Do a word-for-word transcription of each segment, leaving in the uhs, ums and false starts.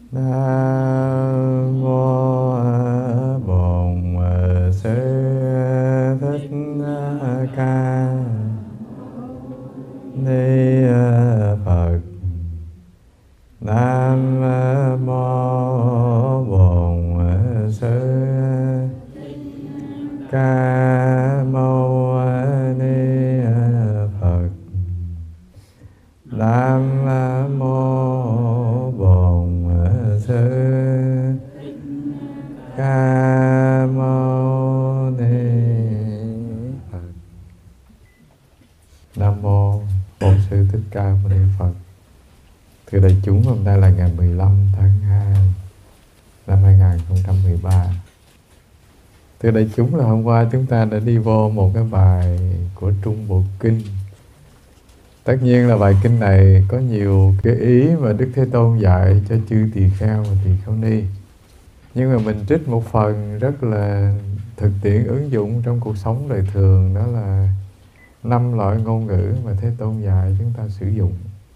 Nam mô Bổn Sư Thích Ca Ni Phật. Nam mô Bổn Sư Ca Mâu Ni Phật. Nam mô Bổn Sư Ca Mâu Ni Phật. Nam mô Bổn Sư Thích Ca Mâu Ni Phật. Thưa đại chúng, hôm nay là ngày mười lăm tháng hai năm hai nghìn không trăm mười ba. Thưa đại chúng, là hôm qua chúng ta đã đi vô một cái bài của Trung Bộ Kinh. Tất nhiên là bài kinh này có nhiều cái ý mà Đức Thế Tôn dạy cho chư tỳ kheo và tỳ kheo ni. Nhưng mà mình trích một phần rất là thực tiễn ứng dụng trong cuộc sống đời thường, đó là năm loại ngôn ngữ mà Thế Tôn dạy chúng ta sử dụng.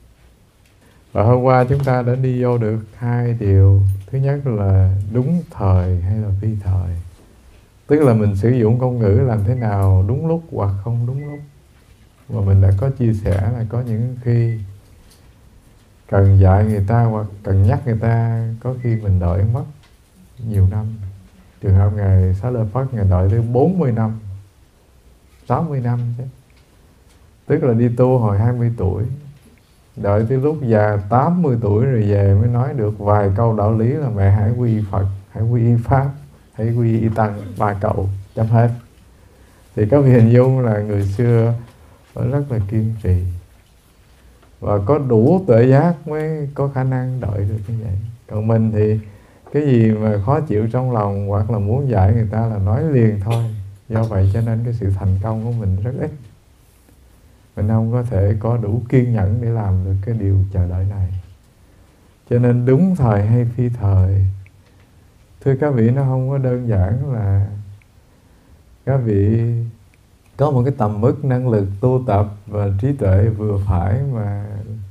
Và hôm qua chúng ta đã đi vô được hai điều. Thứ nhất là đúng thời hay là phi thời. Tức là mình sử dụng ngôn ngữ làm thế nào đúng lúc hoặc không đúng lúc. Và mình đã có chia sẻ là có những khi cần dạy người ta hoặc cần nhắc người ta, có khi mình đợi mất nhiều năm. Trường hợp Ngài Xá Lợi Phất, Ngài đợi tới bốn mươi năm, sáu mươi năm chứ. Tức là đi tu hồi hai mươi tuổi, đợi tới lúc già tám mươi tuổi rồi về mới nói được vài câu đạo lý là mẹ hãy quy y Phật, hãy quy y Pháp, hãy quy y Tăng, ba câu chấm hết. Thì các vị hình dung là người xưa rất là kiên trì và có đủ tuệ giác mới có khả năng đợi được như vậy. Còn mình thì cái gì mà khó chịu trong lòng hoặc là muốn dạy người ta là nói liền thôi. Do vậy cho nên cái sự thành công của mình rất ít. Mình không có thể có đủ kiên nhẫn để làm được cái điều chờ đợi này. Cho nên đúng thời hay phi thời, thưa các vị, nó không có đơn giản là các vị có một cái tầm mức năng lực tu tập và trí tuệ vừa phải mà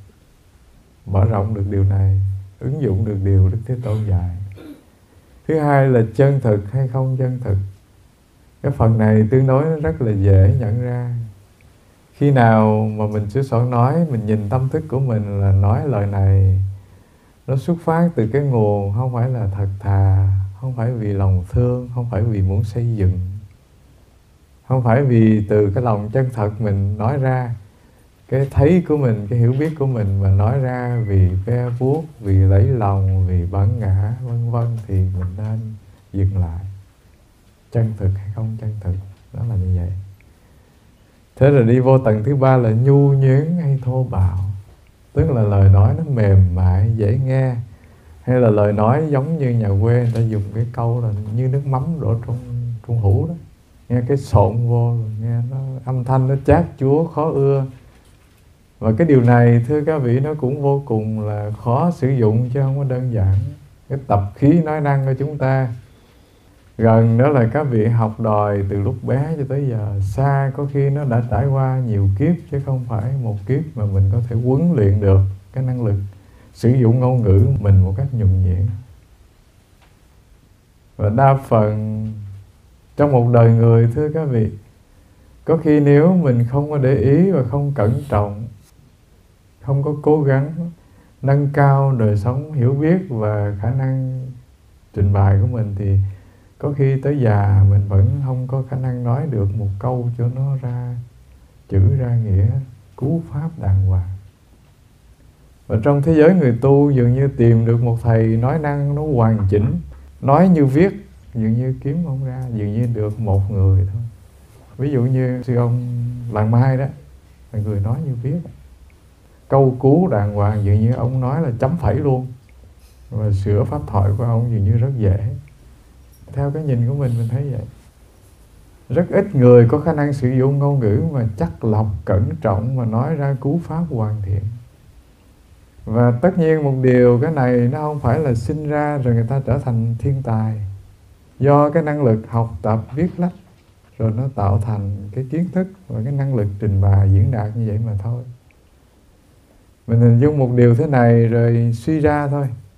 mở rộng được điều này, ứng dụng được điều Đức Thế Tôn dạy. Thứ hai là chân thực hay không chân thực. Cái phần này tương đối rất là dễ nhận ra. Khi nào mà mình sửa soạn nói, mình nhìn tâm thức của mình là nói lời này nó xuất phát từ cái nguồn không phải là thật thà, không phải vì lòng thương, không phải vì muốn xây dựng, không phải vì từ cái lòng chân thật mình nói ra, cái thấy của mình, cái hiểu biết của mình mà nói ra vì ve vuốt, vì lấy lòng, vì bản ngã vân vân, thì mình nên dừng lại. Chân thực hay không chân thực, đó là như vậy. Thế rồi đi vô tầng thứ ba là nhu nhuyễn hay thô bạo. Tức là lời nói nó mềm mại, dễ nghe, hay là lời nói giống như nhà quê người ta dùng cái câu là như nước mắm đổ trong, trong hũ đó. Nghe cái sộn vô, nghe nó âm thanh nó chát chúa, khó ưa. Và cái điều này thưa các vị, nó cũng vô cùng là khó sử dụng chứ không có đơn giản. Cái tập khí nói năng của chúng ta gần đó là các vị học đòi từ lúc bé cho tới giờ, xa có khi nó đã trải qua nhiều kiếp chứ không phải một kiếp mà mình có thể huấn luyện được cái năng lực sử dụng ngôn ngữ mình một cách nhuần nhuyễn. Và đa phần trong một đời người, thưa các vị, có khi nếu mình không có để ý và không cẩn trọng, không có cố gắng nâng cao đời sống hiểu biết và khả năng trình bày của mình, thì có khi tới già mình vẫn không có khả năng nói được một câu cho nó ra chữ, ra nghĩa, cú pháp đàng hoàng. Và trong thế giới người tu dường như tìm được một thầy nói năng nó hoàn chỉnh, nói như viết dường như kiếm không ra, dường như được một người thôi. Ví dụ như sư ông Làng Mai đó, là người nói như viết, câu cú đàng hoàng, dường như ông nói là chấm phẩy luôn. Và sửa pháp thoại của ông dường như rất dễ. Theo cái nhìn của mình, mình thấy vậy. Rất ít người có khả năng sử dụng ngôn ngữ mà chắc lọc, cẩn trọng mà nói ra cú pháp hoàn thiện. Và tất nhiên một điều, cái này nó không phải là sinh ra rồi người ta trở thành thiên tài. Do cái năng lực học tập, viết lách, rồi nó tạo thành cái kiến thức và cái năng lực trình bày, diễn đạt như vậy mà thôi. Mình hình dung một điều thế này rồi suy ra thôi.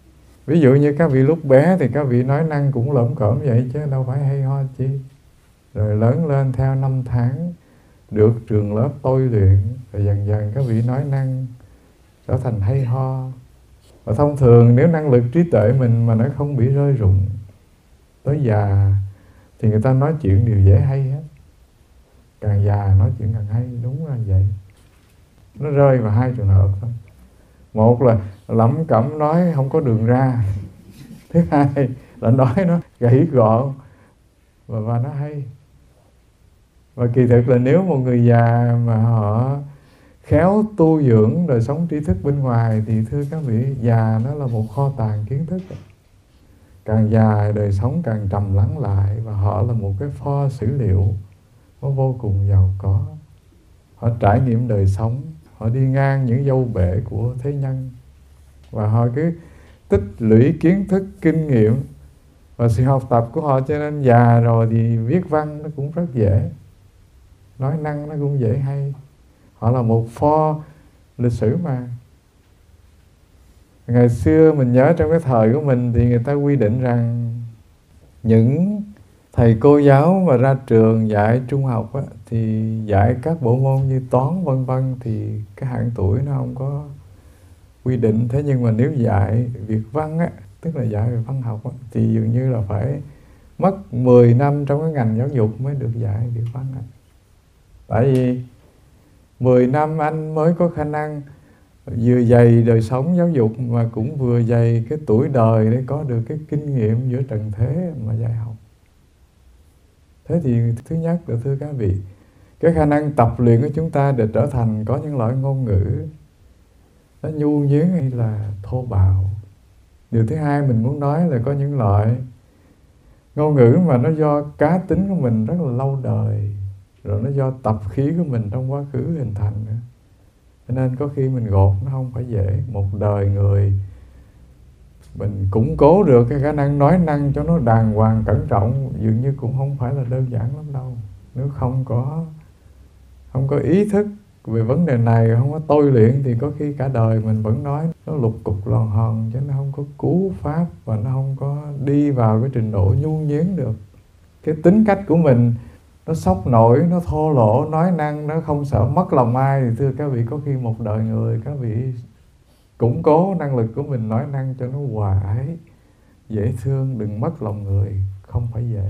Ví dụ như các vị lúc bé thì các vị nói năng cũng lởm cởm vậy chứ đâu phải hay ho chi. Rồi lớn lên theo năm tháng được trường lớp tôi luyện, rồi dần dần các vị nói năng trở thành hay ho. Và thông thường nếu năng lực trí tuệ mình mà nó không bị rơi rụng, tới già thì người ta nói chuyện đều dễ hay hết. Càng già nói chuyện càng hay, đúng là vậy. Nó rơi vào hai trường hợp thôi. Một là lẩm cẩm nói không có đường ra. Thứ hai là nói nó gãy gọn và, và nó hay. Và kỳ thực là nếu một người già mà họ khéo tu dưỡng đời sống tri thức bên ngoài thì thưa các vị, già nó là một kho tàng kiến thức. Càng già đời sống càng trầm lắng lại, và họ là một cái kho sử liệu nó vô cùng giàu có. Họ trải nghiệm đời sống, họ đi ngang những dâu bể của thế nhân, và họ cứ tích lũy kiến thức, kinh nghiệm và sự học tập của họ, cho nên già rồi thì viết văn nó cũng rất dễ, nói năng nó cũng dễ hay. Họ là một pho lịch sử mà. Ngày xưa mình nhớ trong cái thời của mình thì người ta quy định rằng những thầy cô giáo mà ra trường dạy trung học á, thì dạy các bộ môn như toán vân vân thì cái hạn tuổi nó không có quy định. Thế nhưng mà nếu dạy Việt văn á, tức là dạy về văn học á, thì dường như là phải mất mười năm trong cái ngành giáo dục mới được dạy Việt văn á. Tại vì mười năm anh mới có khả năng vừa dày đời sống giáo dục mà cũng vừa dày cái tuổi đời để có được cái kinh nghiệm giữa trần thế mà dạy học. Thế thì thứ nhất là thưa các vị, cái khả năng tập luyện của chúng ta để trở thành có những loại ngôn ngữ nó nhu nhuyễn hay là thô bạo. Điều thứ hai mình muốn nói là có những loại ngôn ngữ mà nó do cá tính của mình rất là lâu đời, rồi nó do tập khí của mình trong quá khứ hình thành nữa. Cho nên có khi mình gột nó không phải dễ. Một đời người mình củng cố được cái khả năng nói năng cho nó đàng hoàng cẩn trọng dường như cũng không phải là đơn giản lắm đâu. Nếu không có không có ý thức về vấn đề này, không có tôi luyện thì có khi cả đời mình vẫn nói nó lục cục lòn hòn, chứ nó không có cú pháp và nó không có đi vào cái trình độ nhu nhuyễn được. Cái tính cách của mình nó sốc nổi, nó thô lỗ, nói năng nó không sợ mất lòng ai thì thưa các vị, có khi một đời người các vị củng cố năng lực của mình nói năng cho nó hòa ái, dễ thương, đừng mất lòng người, không phải dễ.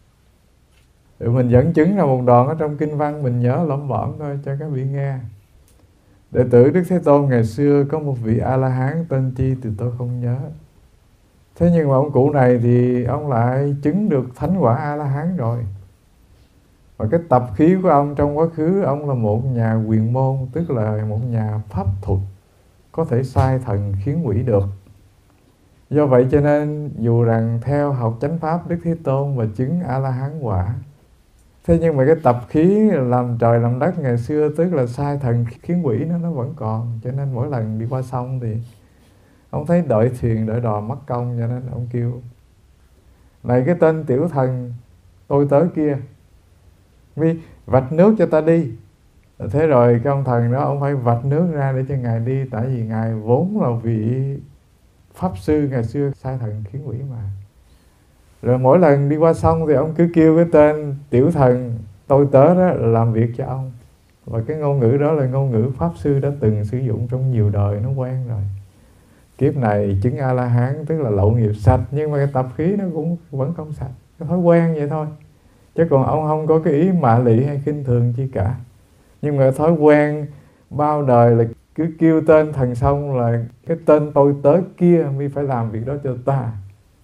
Để mình dẫn chứng ra một đoạn ở trong kinh văn, mình nhớ lỏm bỏm thôi cho các vị nghe. Đệ tử Đức Thế Tôn ngày xưa có một vị A-la-hán tên chi thì tôi không nhớ. Thế nhưng mà ông cụ này thì ông lại chứng được thánh quả A-la-hán rồi. Và cái tập khí của ông trong quá khứ, ông là một nhà quyền môn, tức là một nhà pháp thuật, có thể sai thần khiến quỷ được. Do vậy cho nên dù rằng theo học chánh pháp Đức Thế Tôn và chứng A-la-hán quả, thế nhưng mà cái tập khí làm trời làm đất ngày xưa, tức là sai thần khiến quỷ nó nó vẫn còn. Cho nên mỗi lần đi qua sông thì ông thấy đợi thuyền đợi đò mất công, cho nên ông kêu: này cái tên tiểu thần tôi tớ kia, mi vạch nước cho ta đi. Thế rồi cái ông thần đó ông phải vạch nước ra để cho ngài đi, tại vì ngài vốn là vị pháp sư ngày xưa sai thần khiến quỷ mà. Rồi mỗi lần đi qua sông thì ông cứ kêu cái tên tiểu thần tôi tớ đó làm việc cho ông. Và cái ngôn ngữ đó là ngôn ngữ pháp sư đã từng sử dụng trong nhiều đời, nó quen rồi. Kiếp này chứng A-la-hán tức là lậu nghiệp sạch, nhưng mà cái tập khí nó cũng vẫn không sạch, cái thói quen vậy thôi. Chứ còn ông không có cái ý mạ lị hay khinh thường chi cả. Nhưng mà thói quen bao đời là cứ kêu tên thần xong là cái tên tôi tớ kia mi phải làm việc đó cho ta.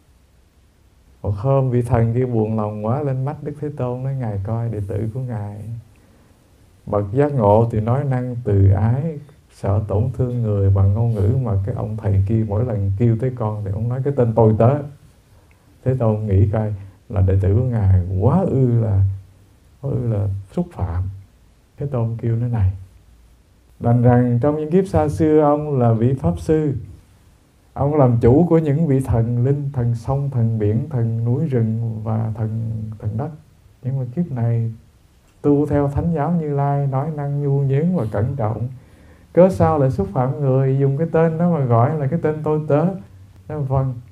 Một hôm vị thần kia buồn lòng quá, lên mắt Đức Thế Tôn nói: ngài coi đệ tử của ngài bậc giác ngộ thì nói năng từ ái, sợ tổn thương người bằng ngôn ngữ, mà cái ông thầy kia mỗi lần kêu tới con thì ông nói cái tên tôi tớ. Thế Tôn nghĩ coi là đệ tử của ngài quá ư là quá ư là xúc phạm. Thế Tôn kêu thế này: đành rằng trong những kiếp xa xưa ông là vị pháp sư, ông làm chủ của những vị thần linh, thần sông, thần biển, thần núi rừng và thần thần đất. Nhưng mà kiếp này tu theo thánh giáo Như Lai, nói năng nhu nhuyễn và cẩn trọng, cớ sao lại xúc phạm người, dùng cái tên đó mà gọi là cái tên tôi tớ. Nói vâng,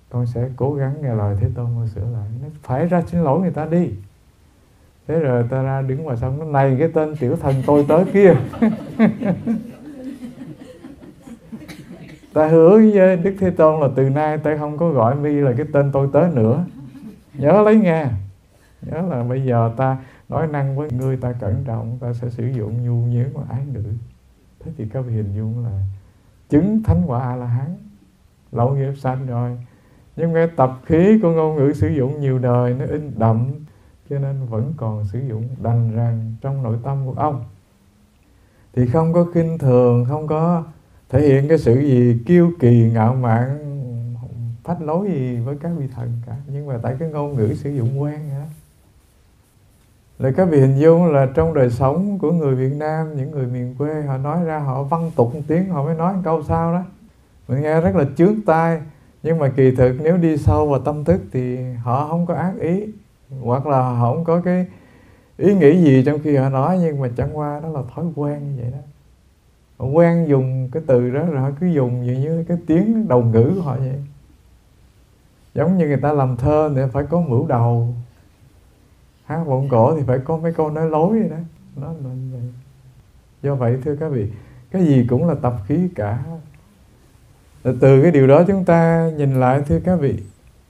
con sẽ cố gắng nghe lời Thế Tôn mà sửa lại. Nó phải ra xin lỗi người ta đi. Thế rồi ta ra đứng ngoài sông, nó này cái tên tiểu thần tôi tớ kia. Ta hứa với Đức Thế Tôn là từ nay ta không có gọi mi là cái tên tôi tớ nữa. Nhớ lấy nghe. Nhớ là bây giờ ta nói năng với người ta cẩn trọng, ta sẽ sử dụng nhu nhuyễn và ái ngữ. Thế thì các vị hình dung là chứng thánh quả A-la-hán, lậu nghiệp sanh rồi. Nhưng cái tập khí của ngôn ngữ sử dụng nhiều đời nó in đậm, cho nên vẫn còn sử dụng đành rằng trong nội tâm của ông. Thì không có khinh thường, không có thể hiện cái sự gì kiêu kỳ, ngạo mạn, phách lối gì với các vị thần cả. Nhưng mà tại cái ngôn ngữ sử dụng quen đó. Rồi các vị hình dung là trong đời sống của người Việt Nam, những người miền quê, họ nói ra họ văn tục một tiếng, họ mới nói một câu sau đó. Mình nghe rất là chướng tai. Nhưng mà kỳ thực nếu đi sâu vào tâm thức thì họ không có ác ý. Hoặc là họ không có cái ý nghĩ gì trong khi họ nói, nhưng mà chẳng qua đó là thói quen như vậy đó. Họ quen dùng cái từ đó rồi họ cứ dùng như, như cái tiếng đầu ngữ của họ vậy. Giống như người ta làm thơ thì phải có mửu đầu, hát vọng cổ thì phải có mấy câu nói lối vậy đó. Nó là như vậy. Do vậy thưa các vị, cái gì cũng là tập khí cả. Rồi từ cái điều đó chúng ta nhìn lại thưa các vị,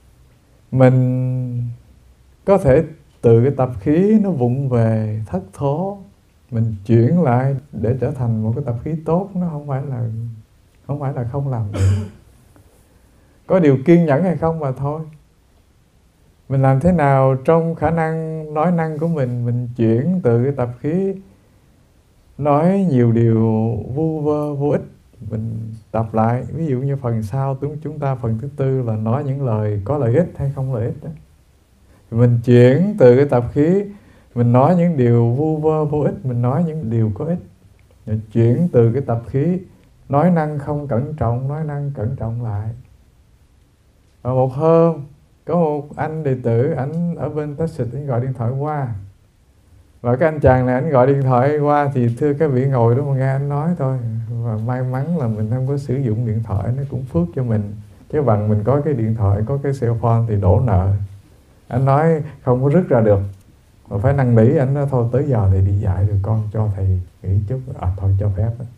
mình có thể từ cái tập khí nó vụng về thất thố, mình chuyển lại để trở thành một cái tập khí tốt. Nó không phải là không phải là không làm được. Có điều kiên nhẫn hay không mà thôi. Mình làm thế nào trong khả năng nói năng của mình, mình chuyển từ cái tập khí nói nhiều điều vu vơ vô ích, mình tập lại. Ví dụ như phần sau chúng ta phần thứ tư là nói những lời có lợi ích hay không lợi ích đó. Mình chuyển từ cái tập khí mình nói những điều vu vơ vô ích, mình nói những điều có ích. Rồi chuyển từ cái tập khí nói năng không cẩn trọng, nói năng cẩn trọng lại. Và một hôm có một anh đệ tử, ảnh ở bên Texas, anh gọi điện thoại qua. Và cái anh chàng này anh gọi điện thoại qua thì thưa các vị ngồi đó mà nghe anh nói thôi. Và may mắn là mình không có sử dụng điện thoại, nó cũng phước cho mình. Chứ bằng mình có cái điện thoại, có cái cell phone thì đổ nợ. Anh nói không có rứt ra được, mà phải năn nỉ anh nói thôi tới giờ thì đi dạy rồi con cho thầy nghỉ chút. À thôi cho phép đó.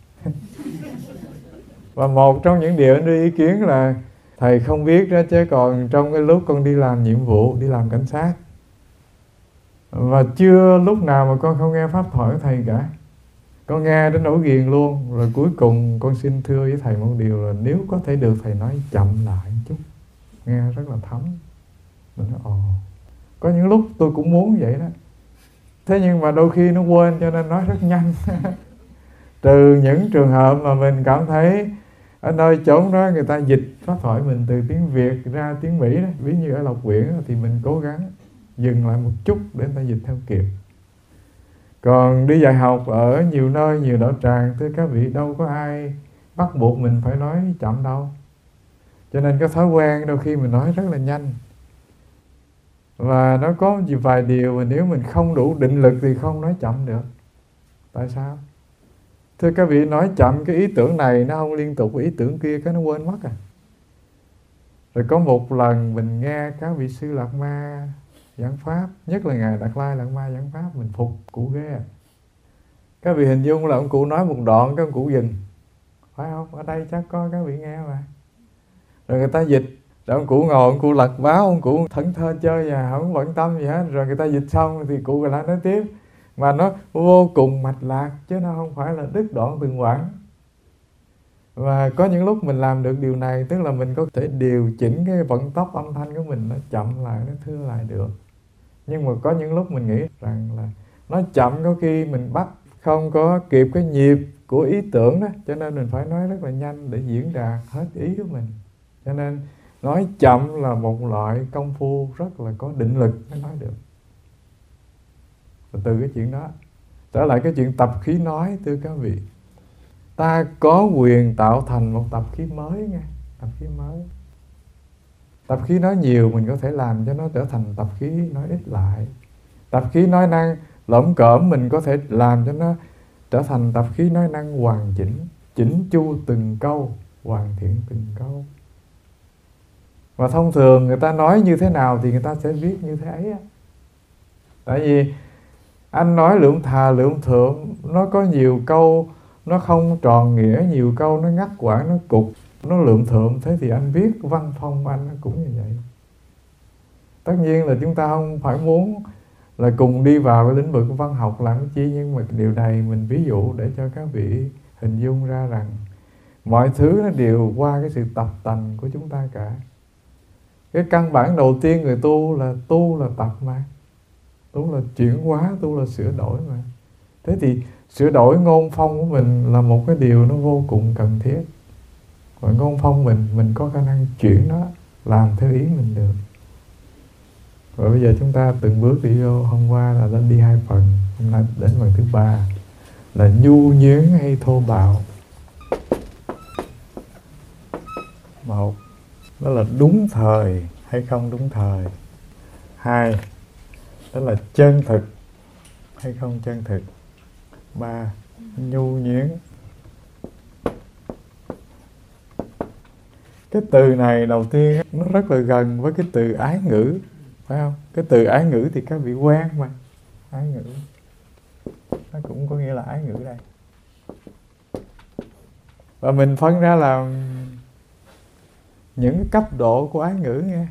Và một trong những điều anh đưa ý kiến là thầy không biết đó, chứ còn trong cái lúc con đi làm nhiệm vụ, đi làm cảnh sát, và chưa lúc nào mà con không nghe pháp thoại của thầy cả. Con nghe đến nỗi ghiền luôn. Rồi cuối cùng con xin thưa với thầy một điều là nếu có thể được thầy nói chậm lại một chút, nghe rất là thấm. Mình nói ồ, có những lúc tôi cũng muốn vậy đó. Thế nhưng mà đôi khi nó quên cho nên nói rất nhanh. Trừ những trường hợp mà mình cảm thấy ở nơi chốn đó người ta dịch pháp thoại mình từ tiếng Việt ra tiếng Mỹ đó, ví như ở Lộc Quyển đó, thì mình cố gắng dừng lại một chút để người ta dịch theo kịp. Còn đi dạy học ở nhiều nơi, nhiều đạo tràng, thưa các vị, đâu có ai bắt buộc mình phải nói chậm đâu. Cho nên cái thói quen đôi khi mình nói rất là nhanh. Và nó có vài điều mà nếu mình không đủ định lực thì không nói chậm được. Tại sao? Thưa các vị, nói chậm cái ý tưởng này nó không liên tục với ý tưởng kia, cái nó quên mất à. Rồi có một lần mình nghe các vị sư Lạt Ma giảng pháp, nhất là Ngài Đạt Lai Lạt Ma giảng pháp, mình phục cụ ghê. Các vị hình dung là ông cụ nói một đoạn, cái ông cụ dừng. Phải không? Ở đây chắc có các vị nghe mà. Rồi người ta dịch, rồi ông cụ ngồi, ông cụ lật báo, ông cụ thẫn thơ chơi và không bận tâm gì hết. Rồi người ta dịch xong thì cụ lại nói tiếp. Mà nó vô cùng mạch lạc, chứ nó không phải là đứt đoạn từng quãng. Và có những lúc mình làm được điều này, tức là mình có thể điều chỉnh cái vận tốc âm thanh của mình, nó chậm lại, nó thưa lại được. Nhưng mà có những lúc mình nghĩ rằng là nói chậm có khi mình bắt không có kịp cái nhịp của ý tưởng đó, cho nên mình phải nói rất là nhanh để diễn đạt hết ý của mình. Cho nên nói chậm là một loại công phu rất là có định lực mới nói được. Và từ cái chuyện đó trở lại cái chuyện tập khí nói, thưa các vị, ta có quyền tạo thành một tập khí mới nha. Tập khí mới. Tập khí nói nhiều mình có thể làm cho nó trở thành tập khí nói ít lại. Tập khí nói năng lởm cởm mình có thể làm cho nó trở thành tập khí nói năng hoàn chỉnh, chỉnh chu từng câu, hoàn thiện từng câu. Mà thông thường người ta nói như thế nào thì người ta sẽ viết như thế ấy. Tại vì anh nói lượm thà lượm thượm, nó có nhiều câu nó không tròn nghĩa, nhiều câu nó ngắt quãng, nó cục, nó lượm thượm. Thế thì anh viết văn phong anh nó cũng như vậy. Tất nhiên là chúng ta không phải muốn là cùng đi vào cái lĩnh vực văn học làm cái chi, nhưng mà điều này mình ví dụ để cho các vị hình dung ra rằng mọi thứ nó đều qua cái sự tập tành của chúng ta cả. Cái căn bản đầu tiên người tu là tu là tập mà, tu là chuyển hóa, tu là sửa đổi mà. Thế thì sửa đổi ngôn phong của mình là một cái điều nó vô cùng cần thiết. Và ngôn phong mình, mình có khả năng chuyển nó làm theo ý mình được. Và bây giờ chúng ta từng bước đi vô. Hôm qua là đã đi hai phần, hôm nay đến phần thứ ba là nhu nhuyễn hay thô bạo. Một, đó là đúng thời hay không đúng thời. Hai, đó là chân thực hay không chân thực. Ba, nhu nhuyễn. Cái từ này đầu tiên nó rất là gần với cái từ ái ngữ, phải không? Cái từ ái ngữ thì các vị quen mà. Ái ngữ nó cũng có nghĩa là ái ngữ đây. Và mình phân ra làm những cái cấp độ của ái ngữ nghe.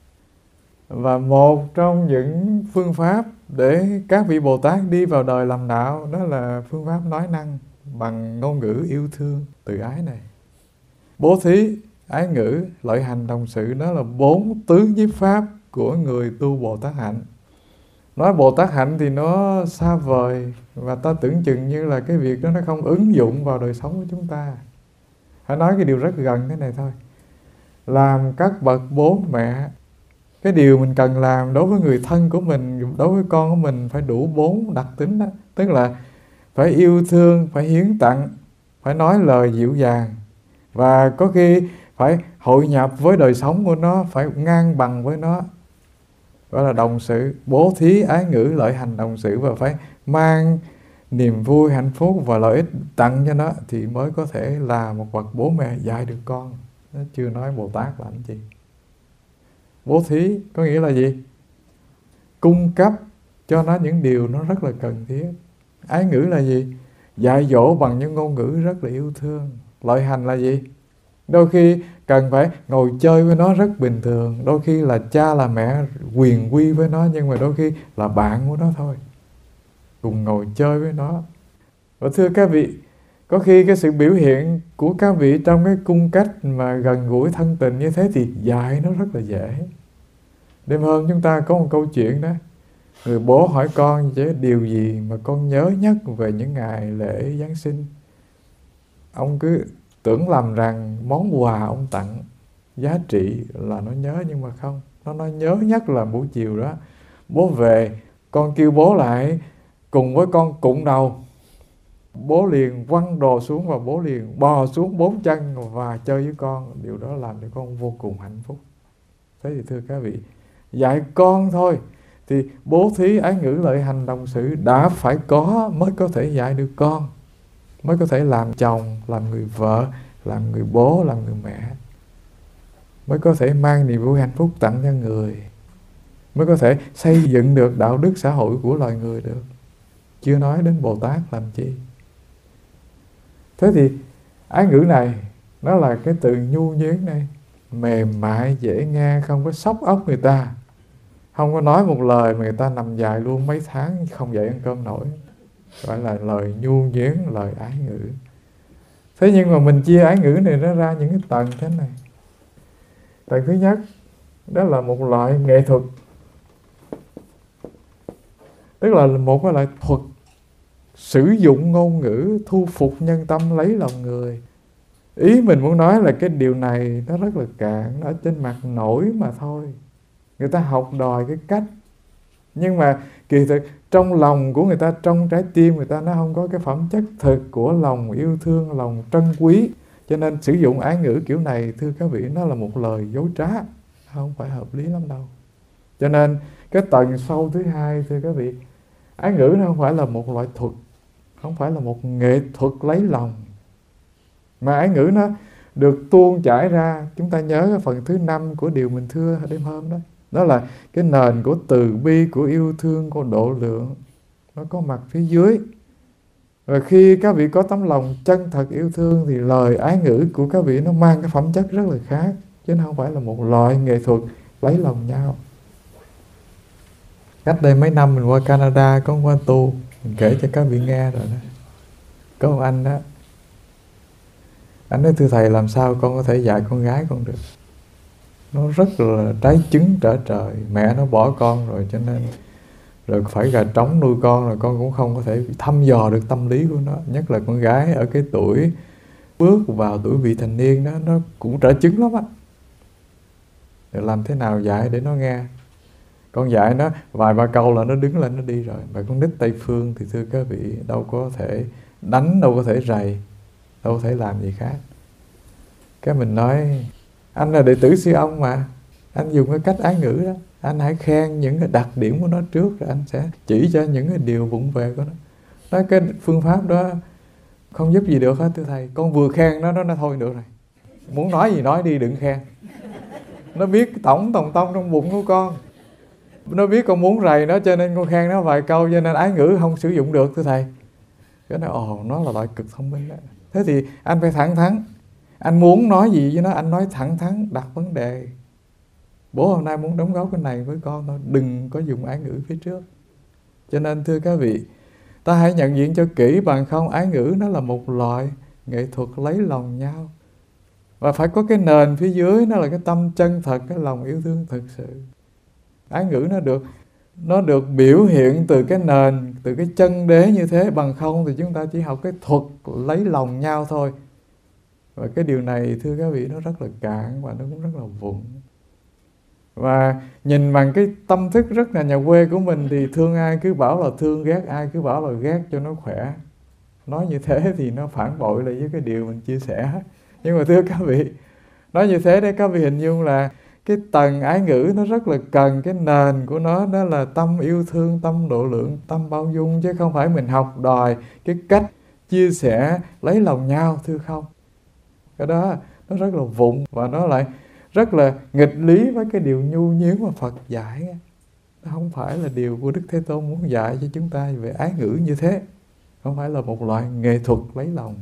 Và một trong những phương pháp để các vị Bồ Tát đi vào đời làm đạo, đó là phương pháp nói năng bằng ngôn ngữ yêu thương, từ ái này. Bố thí, ái ngữ, lợi hành, đồng sự, đó là bốn tướng nhiếp pháp của người tu Bồ Tát hạnh. Nói Bồ Tát hạnh thì nó xa vời, và ta tưởng chừng như là cái việc đó nó không ứng dụng vào đời sống của chúng ta. Hãy nói cái điều rất gần thế này thôi. Làm các bậc bố mẹ, cái điều mình cần làm đối với người thân của mình, đối với con của mình phải đủ bốn đặc tính đó. Tức là phải yêu thương, phải hiến tặng, phải nói lời dịu dàng, và có khi phải hội nhập với đời sống của nó, phải ngang bằng với nó, gọi là đồng sự. Bố thí, ái ngữ, lợi hành, đồng sự, và phải mang niềm vui, hạnh phúc và lợi ích tặng cho nó thì mới có thể là một bậc bố mẹ dạy được con. Nó chưa nói Bồ Tát làm gì. Bố thí có nghĩa là gì? Cung cấp cho nó những điều nó rất là cần thiết. Ái ngữ là gì? Dạy dỗ bằng những ngôn ngữ rất là yêu thương. Lợi hành là gì? Đôi khi cần phải ngồi chơi với nó rất bình thường. Đôi khi là cha là mẹ quyền quy với nó, nhưng mà đôi khi là bạn của nó thôi, cùng ngồi chơi với nó. Và thưa các vị, có khi cái sự biểu hiện của các vị trong cái cung cách mà gần gũi thân tình như thế thì dạy nó rất là dễ. Đêm hôm chúng ta có một câu chuyện đó. Người bố hỏi con chứ điều gì mà con nhớ nhất về những ngày lễ Giáng sinh. Ông cứ tưởng lầm rằng món quà ông tặng giá trị là nó nhớ, nhưng mà không. Nó nói nhớ nhất là buổi chiều đó, bố về, con kêu bố lại cùng với con cụng đầu. Bố liền quăng đồ xuống và bố liền bò xuống bốn chân và chơi với con. Điều đó làm cho con vô cùng hạnh phúc. Thế thì thưa các vị, dạy con thôi thì bố thí, ái ngữ, lợi hành, đồng sự đã phải có mới có thể dạy được con, mới có thể làm chồng, làm người vợ, làm người bố, làm người mẹ, mới có thể mang niềm vui hạnh phúc tặng cho người, mới có thể xây dựng được đạo đức xã hội của loài người được. Chưa nói đến Bồ Tát làm chi. Thế thì ái ngữ này nó là cái từ nhu nhuyễn này, mềm mại, dễ nghe, không có sốc ốc người ta, không có nói một lời mà người ta nằm dài luôn mấy tháng không dậy ăn cơm nổi, gọi là lời nhu nhuyễn, lời ái ngữ. Thế nhưng mà mình chia ái ngữ này nó ra những cái tầng thế này. Tầng thứ nhất, đó là một loại nghệ thuật, tức là một cái loại thuật sử dụng ngôn ngữ thu phục nhân tâm, lấy lòng người. Ý mình muốn nói là cái điều này nó rất là cạn, nó ở trên mặt nổi mà thôi. Người ta học đòi cái cách, nhưng mà kỳ thực trong lòng của người ta, trong trái tim người ta, nó không có cái phẩm chất thực của lòng yêu thương, lòng trân quý. Cho nên sử dụng ái ngữ kiểu này, thưa các vị, nó là một lời dối trá, không phải hợp lý lắm đâu. Cho nên cái tầng sâu thứ hai, thưa các vị, ái ngữ nó không phải là một loại thuật, không phải là một nghệ thuật lấy lòng, mà ái ngữ nó được tuôn chảy ra. Chúng ta nhớ cái phần thứ năm của điều mình thưa đêm hôm đó, đó là cái nền của từ bi, của yêu thương, của độ lượng, nó có mặt phía dưới. Và khi các vị có tấm lòng chân thật yêu thương thì lời ái ngữ của các vị nó mang cái phẩm chất rất là khác, chứ nó không phải là một loại nghệ thuật lấy lòng nhau. Cách đây mấy năm mình qua Canada có qua tu, mình kể cho các vị nghe rồi đó. Có một anh đó, anh nói thưa thầy, làm sao con có thể dạy con gái con được? Nó rất là trái trứng trở trời, mẹ nó bỏ con rồi, cho nên rồi phải gà trống nuôi con, rồi con cũng không có thể thăm dò được tâm lý của nó. Nhất là con gái ở cái tuổi bước vào tuổi vị thành niên đó, nó cũng trở trứng lắm á. Rồi làm thế nào dạy để nó nghe? Con dạy nó vài ba câu là nó đứng lên nó đi rồi. Mà con nít Tây Phương thì thưa các vị, đâu có thể đánh, đâu có thể rầy, đâu có thể làm gì khác. Cái mình nói, anh là đệ tử sư ông mà, anh dùng cái cách ái ngữ đó, anh hãy khen những cái đặc điểm của nó trước, rồi anh sẽ chỉ cho những cái điều vụng về của nó. Nói cái phương pháp đó không giúp gì được hết thưa thầy. Con vừa khen nó, nó nó thôi được rồi. Muốn nói gì nói đi, đừng khen. Nó biết tổng tòng tông trong bụng của con. Nó biết con muốn rầy nó, cho nên con khen nó vài câu, cho nên ái ngữ không sử dụng được thưa thầy. Cái nói ồ, nó là loại cực thông minh đó. Thế thì anh phải thẳng thắn. Anh muốn nói gì với nó, anh nói thẳng thắn, đặt vấn đề. Bố hôm nay muốn đóng góp cái này với con thôi, đừng có dùng ái ngữ phía trước. Cho nên thưa các vị, ta hãy nhận diện cho kỹ, bằng không ái ngữ nó là một loại nghệ thuật lấy lòng nhau. Và phải có cái nền phía dưới, nó là cái tâm chân thật, cái lòng yêu thương thực sự. Ái ngữ nó được nó được biểu hiện từ cái nền, từ cái chân đế như thế, bằng không thì chúng ta chỉ học cái thuật lấy lòng nhau thôi. Và cái điều này thưa các vị, nó rất là cạn và nó cũng rất là vụng. Và nhìn bằng cái tâm thức rất là nhà quê của mình thì thương ai cứ bảo là thương, ghét ai cứ bảo là ghét cho nó khỏe. Nói như thế thì nó phản bội lại với cái điều mình chia sẻ. Nhưng mà thưa các vị, nói như thế để các vị hình dung là cái tầng ái ngữ nó rất là cần cái nền của nó, đó là tâm yêu thương, tâm độ lượng, tâm bao dung, chứ không phải mình học đòi cái cách chia sẻ lấy lòng nhau, thưa không. Cái đó nó rất là vụng và nó lại rất là nghịch lý với cái điều nhu nhuyễn mà Phật dạy. Nó không phải là điều của Đức Thế Tôn muốn dạy cho chúng ta về ái ngữ như thế. Không phải là một loại nghệ thuật lấy lòng.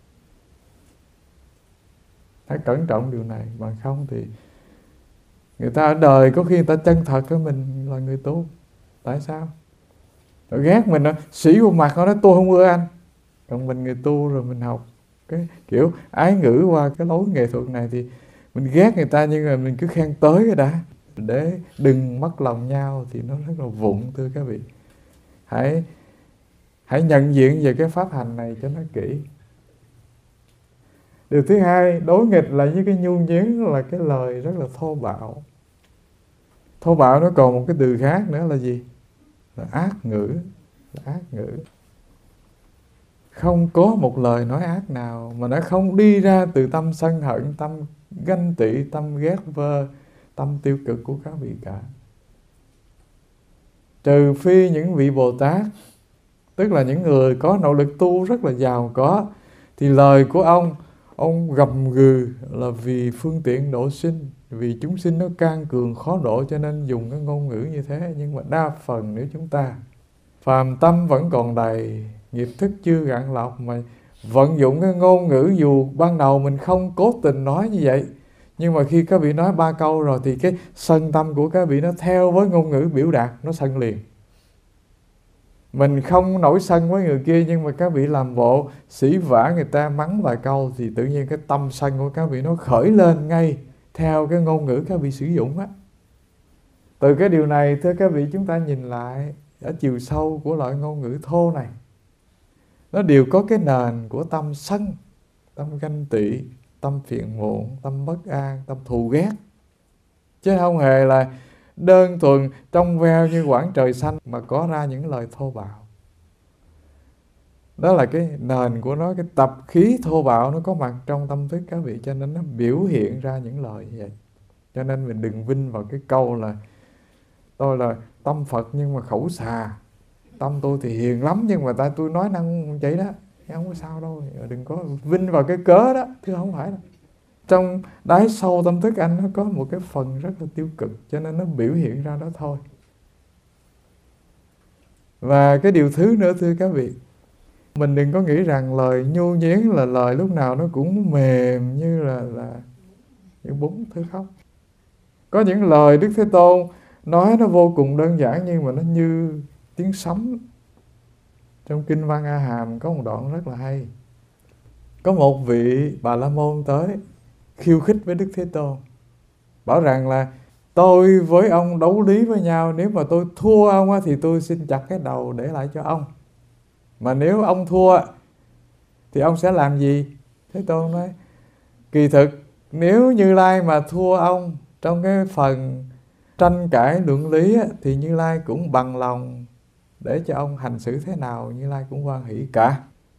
Hãy cẩn trọng điều này, bằng không thì người ta ở đời có khi người ta chân thật với mình là người tu. Tại sao? Rồi ghét mình đó, sĩ vào mặt nó nói tôi không ưa anh. Còn mình người tu rồi mình học cái kiểu ái ngữ qua cái lối nghệ thuật này thì mình ghét người ta, nhưng mà mình cứ khen tới cái đã, để đừng mất lòng nhau, thì nó rất là vụng thưa các vị. Hãy hãy nhận diện về cái pháp hành này cho nó kỹ. Điều thứ hai, đối nghịch lại với cái nhu nhuyễn là cái lời rất là thô bạo. Thô bạo nó còn một cái từ khác nữa là gì? Là ác ngữ. Là ác ngữ. Không có một lời nói ác nào mà nó không đi ra từ tâm sân hận, tâm ganh tị, tâm ghét vơ, tâm tiêu cực của các vị cả. Trừ phi những vị Bồ Tát, tức là những người có nội lực tu rất là giàu có, thì lời của ông, ông gầm gừ là vì phương tiện độ sinh, vì chúng sinh nó can cường khó độ cho nên dùng cái ngôn ngữ như thế. Nhưng mà đa phần nếu chúng ta phàm tâm vẫn còn đầy, nghiệp thức chưa gạn lọc, mà vận dụng cái ngôn ngữ dù ban đầu mình không cố tình nói như vậy, nhưng mà khi các vị nói ba câu rồi thì cái sân tâm của các vị nó theo với ngôn ngữ biểu đạt, nó sân liền. Mình không nổi sân với người kia, nhưng mà các vị làm bộ sỉ vả người ta, mắng vài câu, thì tự nhiên cái tâm sân của các vị nó khởi lên ngay theo cái ngôn ngữ các vị sử dụng á. Từ cái điều này thưa các vị, chúng ta nhìn lại ở chiều sâu của loại ngôn ngữ thô này, nó đều có cái nền của tâm sân, tâm ganh tị, tâm phiền muộn, tâm bất an, tâm thù ghét. Chứ không hề là đơn thuần trong veo như quảng trời xanh mà có ra những lời thô bạo. Đó là cái nền của nó, cái tập khí thô bạo nó có mặt trong tâm thức các vị, cho nên nó biểu hiện ra những lời như vậy. Cho nên mình đừng vinh vào cái câu là tôi là tâm Phật nhưng mà khẩu xà, tâm tôi thì hiền lắm nhưng mà tại tôi nói năng vậy đó, không có sao đâu. Đừng có vinh vào cái cớ đó, chứ không phải đâu. trong đáy sâu tâm thức anh nó có một cái phần rất là tiêu cực, cho nên nó biểu hiện ra đó thôi. Và cái điều thứ nữa thưa các vị, mình đừng có nghĩ rằng lời nhu nhuyến là lời lúc nào nó cũng mềm như là, là những bún thứ khóc. Có những lời Đức Thế Tôn nói nó vô cùng đơn giản nhưng mà nó như tiếng sấm. Trong Kinh Văn A Hàm có một đoạn rất là hay. Có một vị Bà La Môn tới khiêu khích với Đức Thế Tôn, bảo rằng là tôi với ông đấu lý với nhau, nếu mà tôi thua ông thì tôi xin chặt cái đầu để lại cho ông, mà nếu ông thua thì ông sẽ làm gì? Thế Tôn nói, kỳ thực nếu Như Lai mà thua ông trong cái phần tranh cãi luận lý thì Như Lai cũng bằng lòng để cho ông hành xử thế nào, Như Lai cũng hoan hỷ cả.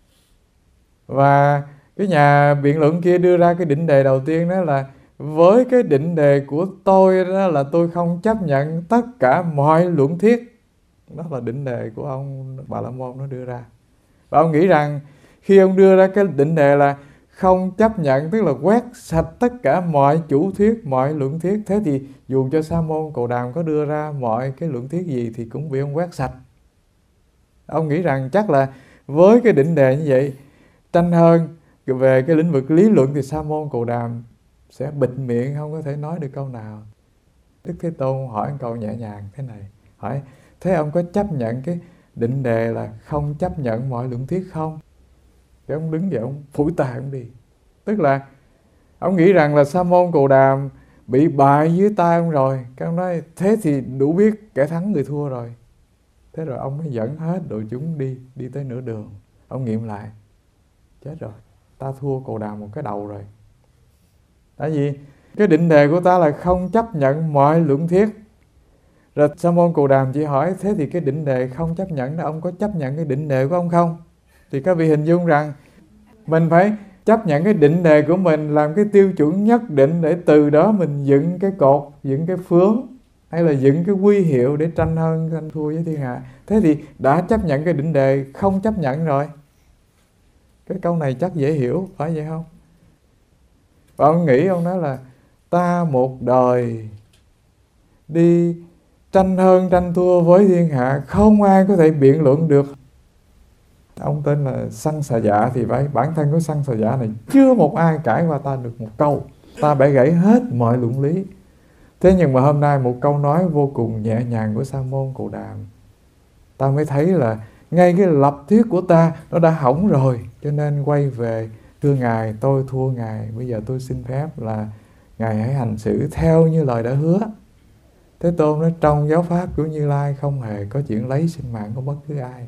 Và cái nhà biện luận kia đưa ra cái định đề đầu tiên đó là, với cái định đề của tôi đó là tôi không chấp nhận tất cả mọi luận thuyết. Đó là định đề của ông Bà La Môn nó đưa ra. Và ông nghĩ rằng khi ông đưa ra cái định đề là không chấp nhận, tức là quét sạch tất cả mọi chủ thuyết, mọi luận thuyết, thế thì dù cho Sa môn Cồ Đàm có đưa ra mọi cái luận thuyết gì thì cũng bị ông quét sạch. Ông nghĩ rằng chắc là với cái định đề như vậy, tranh hơn về cái lĩnh vực lý luận thì Sa môn Cồ Đàm sẽ bịt miệng, không có thể nói được câu nào. Đức Thế Tôn hỏi một câu nhẹ nhàng thế này, hỏi, thế ông có chấp nhận cái định đề là không chấp nhận mọi luận thuyết không? Cái ông đứng dậy, ông phủi tay ông đi. Tức là ông nghĩ rằng là Sa môn Cồ Đàm bị bại dưới tay ông rồi. Cái ông nói, thế thì đủ biết kẻ thắng người thua rồi. Thế rồi ông mới dẫn hết đội chúng đi, đi tới nửa đường. Ông nghiệm lại, chết rồi, ta thua Cồ Đàm một cái đầu rồi. Tại vì cái định đề của ta là không chấp nhận mọi luận thuyết. Rồi Sa môn Cồ Đàm chỉ hỏi, thế thì cái định đề không chấp nhận đó, ông có chấp nhận cái định đề của ông không? Thì các vị hình dung rằng mình phải chấp nhận cái định đề của mình làm cái tiêu chuẩn nhất định, để từ đó mình dựng cái cột, dựng cái phướng, hay là dựng cái quy hiệu để tranh hơn tranh thua với thiên hạ. Thế thì đã chấp nhận cái định đề không chấp nhận rồi. Cái câu này chắc dễ hiểu, phải vậy không? Và ông nghĩ, ông nói là ta một đời đi tranh hơn tranh thua với thiên hạ, không ai có thể biện luận được. Ông tên là Sanh Xà Dạ, thì phải bản thân của Sanh Xà Dạ này chưa một ai cãi qua ta được một câu. Ta bẻ gãy hết mọi luận lý. Thế nhưng mà hôm nay một câu nói vô cùng nhẹ nhàng của Sa môn Cồ Đàm, ta mới thấy là ngay cái lập thuyết của ta nó đã hỏng rồi. Cho nên quay về, thưa Ngài, tôi thua Ngài, bây giờ tôi xin phép là Ngài hãy hành xử theo như lời đã hứa. Thế Tôn nói, trong giáo pháp của Như Lai không hề có chuyện lấy sinh mạng của bất cứ ai.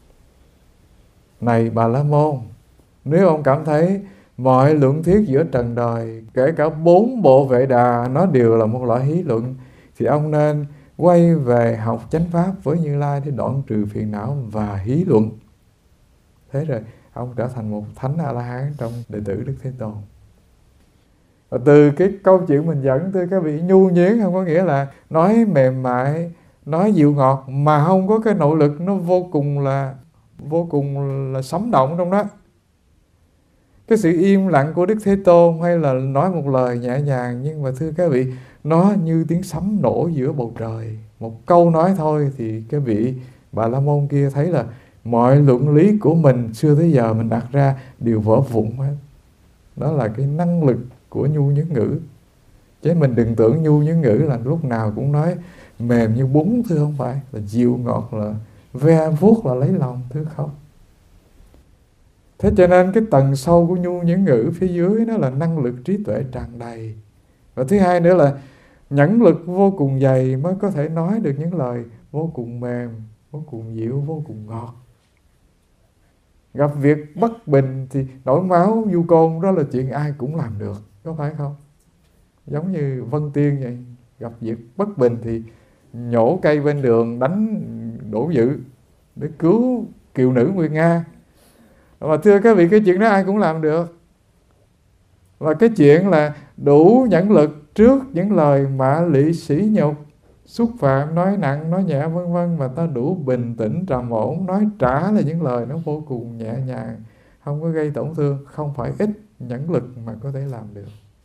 Này Bà La Môn, nếu ông cảm thấy mọi luận thuyết giữa trần đời, kể cả bốn bộ Vệ Đà, nó đều là một loại hí luận, thì ông nên quay về học chánh pháp với Như Lai để đoạn trừ phiền não và hí luận. Thế rồi ông trở thành một thánh A-la-hán trong đệ tử Đức Thế Tôn. Và từ cái câu chuyện mình dẫn, thưa các vị, nhu nhuyến không có nghĩa là nói mềm mại, nói dịu ngọt, mà không có cái nội lực nó vô cùng là vô cùng là sống động trong đó. Cái sự im lặng của Đức Thế Tôn, hay là nói một lời nhẹ nhàng, nhưng mà thưa các vị, nó như tiếng sấm nổ giữa bầu trời. Một câu nói thôi thì cái vị Bà La Môn kia thấy là mọi luận lý của mình xưa tới giờ mình đặt ra đều vỡ vụn hết. Đó là cái năng lực của nhu nhuyến ngữ. Chứ mình đừng tưởng nhu nhuyến ngữ là lúc nào cũng nói mềm như bún, thưa không phải. Là dịu ngọt, là ve vuốt, là lấy lòng, thưa không. Thế cho nên cái tầng sâu của nhu nhuyến ngữ phía dưới nó là năng lực trí tuệ tràn đầy. Và thứ hai nữa là nhẫn lực vô cùng dày mới có thể nói được những lời vô cùng mềm, vô cùng dịu, vô cùng ngọt. Gặp việc bất bình thì nổi máu du côn, đó là chuyện ai cũng làm được, có phải không? Giống như Vân Tiên vậy, gặp việc bất bình thì nhổ cây bên đường, đánh đổ dữ để cứu kiều nữ Nguyệt Nga. Và thưa các vị, cái chuyện đó ai cũng làm được. Và cái chuyện là đủ nhẫn lực trước những lời mạ lị sỉ nhục, xúc phạm, nói nặng, nói nhẹ vân vân, mà ta đủ bình tĩnh, trầm ổn, nói trả là những lời nó vô cùng nhẹ nhàng, không có gây tổn thương, không phải ít nhẫn lực mà có thể làm được.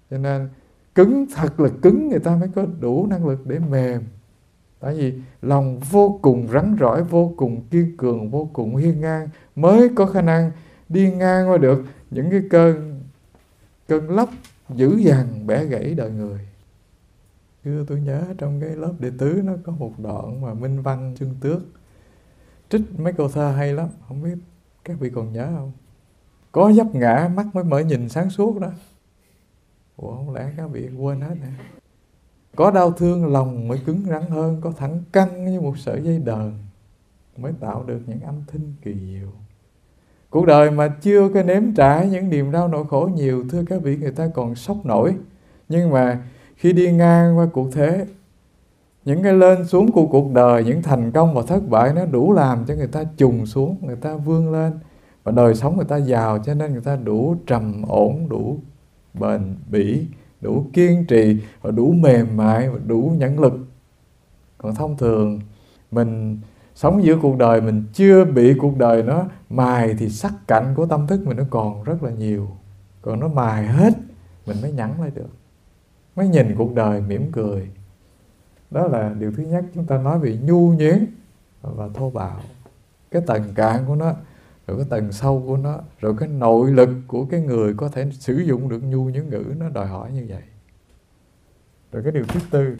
Cho nên cứng, thật là cứng người ta mới có đủ năng lực để mềm. Tại vì lòng vô cùng rắn rỏi, vô cùng kiên cường, vô cùng hiên ngang mới có khả năng đi ngang qua được những cái cơn cơn lốc dữ dằn bẻ gãy đời người. Xưa tôi nhớ trong cái lớp đệ tứ nó có một đoạn mà Minh Văn Chương Tước trích mấy câu thơ hay lắm, không biết các vị còn nhớ không? Có vấp ngã mắt mới mở nhìn sáng suốt đó. Ủa không lẽ các vị quên hết hả? Có đau thương lòng mới cứng rắn hơn, có thẳng căng như một sợi dây đờn mới tạo được những âm thanh kỳ diệu. Cuộc đời mà chưa có nếm trải những niềm đau nỗi khổ nhiều, thưa các vị, người ta còn sốc nổi. Nhưng mà khi đi ngang qua cuộc thế, những cái lên xuống của cuộc đời, những thành công và thất bại nó đủ làm cho người ta trùng xuống, người ta vươn lên. Và đời sống người ta giàu, cho nên người ta đủ trầm ổn, đủ bền bỉ, đủ kiên trì, và đủ mềm mại, và đủ nhẫn lực. Còn thông thường mình sống giữa cuộc đời, mình chưa bị cuộc đời nó mài, thì sắc cạnh của tâm thức mình nó còn rất là nhiều. Còn nó mài hết, mình mới nhẫn lại được, mới nhìn cuộc đời mỉm cười. Đó là điều thứ nhất, chúng ta nói về nhu nhuyễn và thô bạo. Cái tầng cạn của nó, rồi cái tầng sâu của nó, rồi cái nội lực của cái người có thể sử dụng được nhu nhuyễn ngữ, nó đòi hỏi như vậy. Rồi cái điều thứ tư,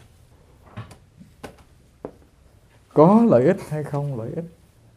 có lợi ích hay không lợi ích.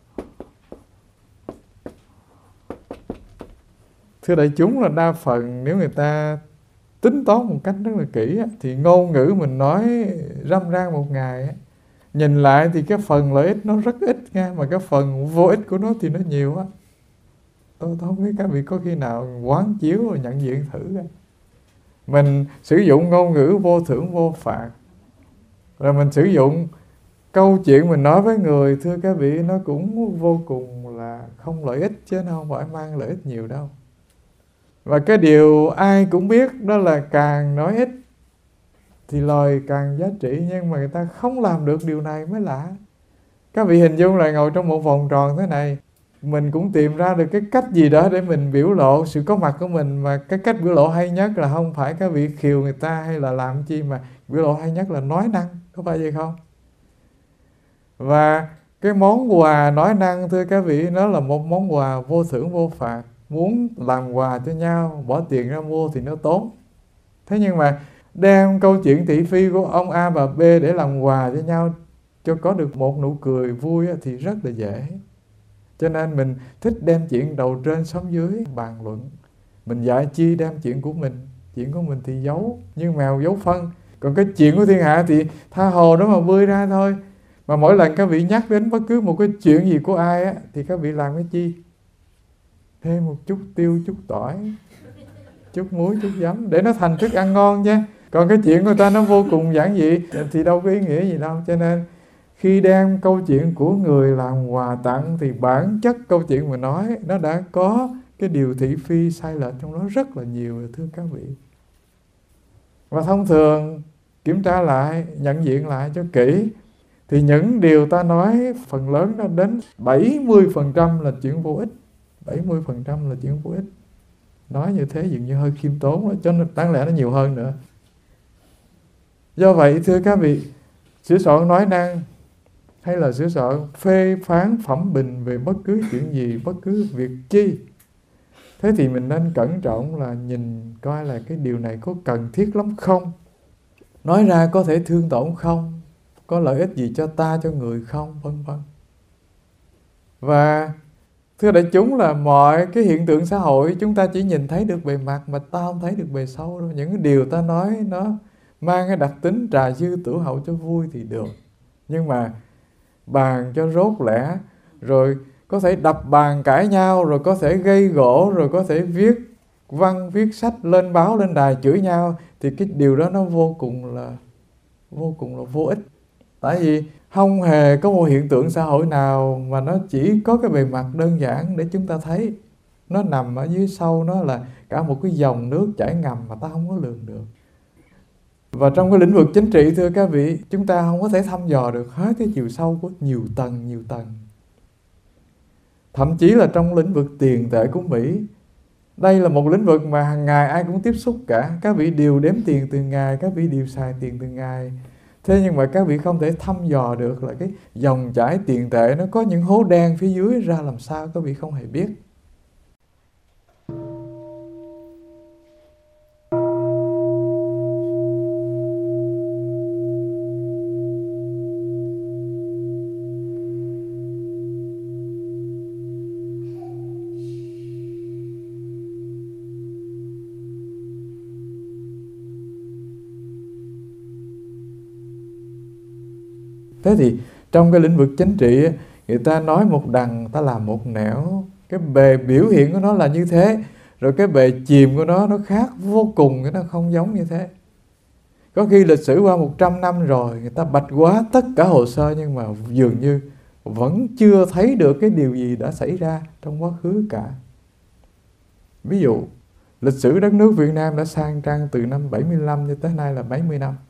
Thưa đại chúng, là đa phần nếu người ta tính toán một cách rất là kỹ thì ngôn ngữ mình nói râm ran một ngày, nhìn lại thì cái phần lợi ích nó rất ít nha, mà cái phần vô ích của nó thì nó nhiều á. Tôi, tôi không biết các vị có khi nào quán chiếu rồi nhận diện thử ra. Mình sử dụng ngôn ngữ vô thưởng vô phạt, rồi mình sử dụng câu chuyện mình nói với người, thưa các vị, nó cũng vô cùng là không lợi ích, chứ nó không phải mang lợi ích nhiều đâu. Và cái điều ai cũng biết đó là càng nói ít thì lời càng giá trị, nhưng mà người ta không làm được điều này mới lạ. Các vị hình dung là ngồi trong một vòng tròn thế này, mình cũng tìm ra được cái cách gì đó để mình biểu lộ sự có mặt của mình, mà cái cách biểu lộ hay nhất là không phải các vị khiều người ta hay là làm chi, mà biểu lộ hay nhất là nói năng, có phải vậy không? Và cái món quà nói năng, thưa các vị, nó là một món quà vô thưởng vô phạt. Muốn làm quà cho nhau, bỏ tiền ra mua thì nó tốn. Thế nhưng mà đem câu chuyện thị phi của ông A và B để làm quà cho nhau, cho có được một nụ cười vui thì rất là dễ. Cho nên mình thích đem chuyện đầu trên sống dưới bàn luận. Mình dạy chi đem chuyện của mình, chuyện của mình thì giấu như mèo giấu phân. Còn cái chuyện của thiên hạ thì tha hồ đó mà bươi ra thôi. Mà mỗi lần các vị nhắc đến bất cứ một cái chuyện gì của ai á, thì các vị làm cái chi? Thêm một chút tiêu, chút tỏi, chút muối, chút giấm để nó thành thức ăn ngon chứ. Còn cái chuyện của người ta nó vô cùng giản dị thì đâu có ý nghĩa gì đâu. Cho nên khi đem câu chuyện của người làm quà tặng thì bản chất câu chuyện mà nói nó đã có cái điều thị phi sai lệch trong đó rất là nhiều, thưa các vị. Và thông thường kiểm tra lại, nhận diện lại cho kỹ, thì những điều ta nói phần lớn nó đến bảy mươi phần trăm là chuyện vô ích. bảy mươi phần trăm là chuyện vô ích. Nói như thế dường như hơi khiêm tốn đó, cho nên đáng lẽ nó nhiều hơn nữa. Do vậy thưa các vị, sửa soạn nói năng hay là sửa soạn phê phán phẩm bình về bất cứ chuyện gì, bất cứ việc chi, thế thì mình nên cẩn trọng là nhìn coi là cái điều này có cần thiết lắm không, nói ra có thể thương tổn không, có lợi ích gì cho ta, cho người không, vân vân. Và thưa đại chúng, là mọi cái hiện tượng xã hội chúng ta chỉ nhìn thấy được bề mặt mà ta không thấy được bề sâu đâu. Những cái điều ta nói nó mang cái đặc tính trà dư tửu hậu cho vui thì được, nhưng mà bàn cho rốt lẽ, rồi có thể đập bàn cãi nhau, rồi có thể gây gỗ, rồi có thể viết văn, viết sách, lên báo, lên đài chửi nhau, thì cái điều đó nó vô cùng là vô cùng là vô ích. Tại vì không hề có một hiện tượng xã hội nào mà nó chỉ có cái bề mặt đơn giản để chúng ta thấy. Nó nằm ở dưới sâu, nó là cả một cái dòng nước chảy ngầm mà ta không có lường được. Và trong cái lĩnh vực chính trị, thưa các vị, chúng ta không có thể thăm dò được hết cái chiều sâu của nhiều tầng, nhiều tầng. Thậm chí là trong lĩnh vực tiền tệ của Mỹ, Đây là một lĩnh vực mà hàng ngày ai cũng tiếp xúc cả. Các vị đều đếm tiền từng ngày, các vị đều xài tiền từng ngày. Thế nhưng mà các vị không thể thăm dò được là cái dòng chảy tiền tệ nó có những hố đen phía dưới ra làm sao, các vị không hề biết. Thế thì trong cái lĩnh vực chính trị, người ta nói một đằng, ta làm một nẻo. Cái bề biểu hiện của nó là như thế, rồi cái bề chìm của nó, nó khác vô cùng, nó không giống như thế. Có khi lịch sử qua một trăm năm rồi, người ta bạch hóa tất cả hồ sơ, nhưng mà dường như vẫn chưa thấy được cái điều gì đã xảy ra trong quá khứ cả. Ví dụ, lịch sử đất nước Việt Nam đã sang trang từ năm bảy mươi lăm cho tới nay là bảy mươi năm.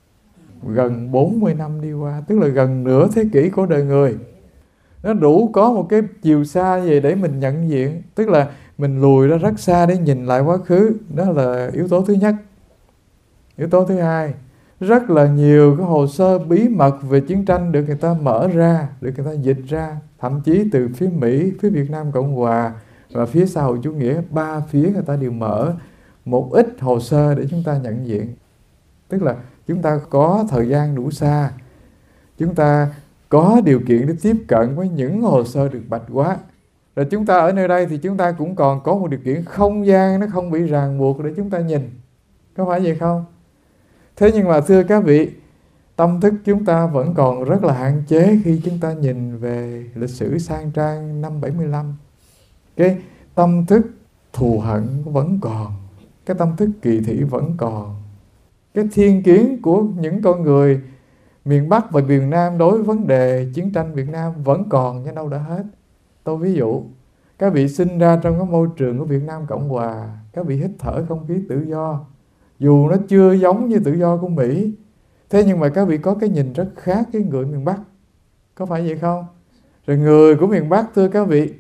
Gần bốn mươi năm đi qua, tức là gần nửa thế kỷ của đời người. Nó đủ có một cái chiều xa về để mình nhận diện. Tức là mình lùi ra rất xa để nhìn lại quá khứ. Đó là yếu tố thứ nhất. Yếu tố thứ hai, rất là nhiều cái hồ sơ bí mật về chiến tranh được người ta mở ra, được người ta dịch ra. Thậm chí từ phía Mỹ, phía Việt Nam Cộng Hòa và phía xã hội chủ nghĩa, ba phía người ta đều mở một ít hồ sơ để chúng ta nhận diện. Tức là chúng ta có thời gian đủ xa, chúng ta có điều kiện để tiếp cận với những hồ sơ được bạch hóa. Rồi chúng ta ở nơi đây thì chúng ta cũng còn có một điều kiện không gian nó không bị ràng buộc để chúng ta nhìn. Có phải vậy không? Thế nhưng mà thưa các vị, tâm thức chúng ta vẫn còn rất là hạn chế khi chúng ta nhìn về lịch sử sang trang năm bảy mươi lăm. Cái tâm thức thù hận vẫn còn, cái tâm thức kỳ thị vẫn còn. Cái thiên kiến của những con người miền Bắc và miền Nam đối với vấn đề chiến tranh Việt Nam vẫn còn, chứ đâu đã hết. Tôi ví dụ, các vị sinh ra trong cái môi trường của Việt Nam Cộng Hòa, các vị hít thở không khí tự do, dù nó chưa giống như tự do của Mỹ, thế nhưng mà các vị có cái nhìn rất khác với người miền Bắc. Có phải vậy không? Rồi người của miền Bắc, thưa các vị,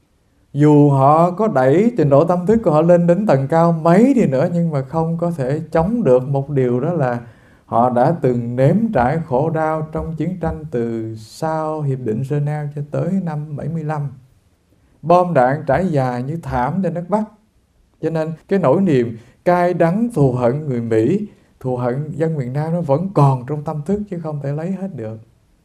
dù họ có đẩy trình độ tâm thức của họ lên đến tầng cao mấy đi nữa, nhưng mà không có thể chống được một điều, đó là họ đã từng nếm trải khổ đau trong chiến tranh từ sau Hiệp định Geneva cho tới năm bảy mươi lăm. Bom đạn trải dài như thảm trên đất Bắc. Cho nên cái nỗi niềm cay đắng thù hận người Mỹ, thù hận dân miền Nam nó vẫn còn trong tâm thức chứ không thể lấy hết được.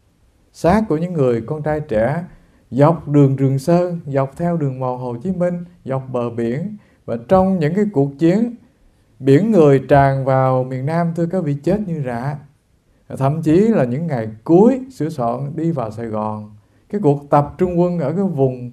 Xác của những người con trai trẻ dọc đường Trường Sơn, dọc theo đường mòn Hồ Chí Minh, dọc bờ biển, và trong những cái cuộc chiến biển người tràn vào miền Nam, thưa các vị, chết như rạ. Thậm chí là những ngày cuối sửa soạn đi vào Sài Gòn, cái cuộc tập trung quân ở cái vùng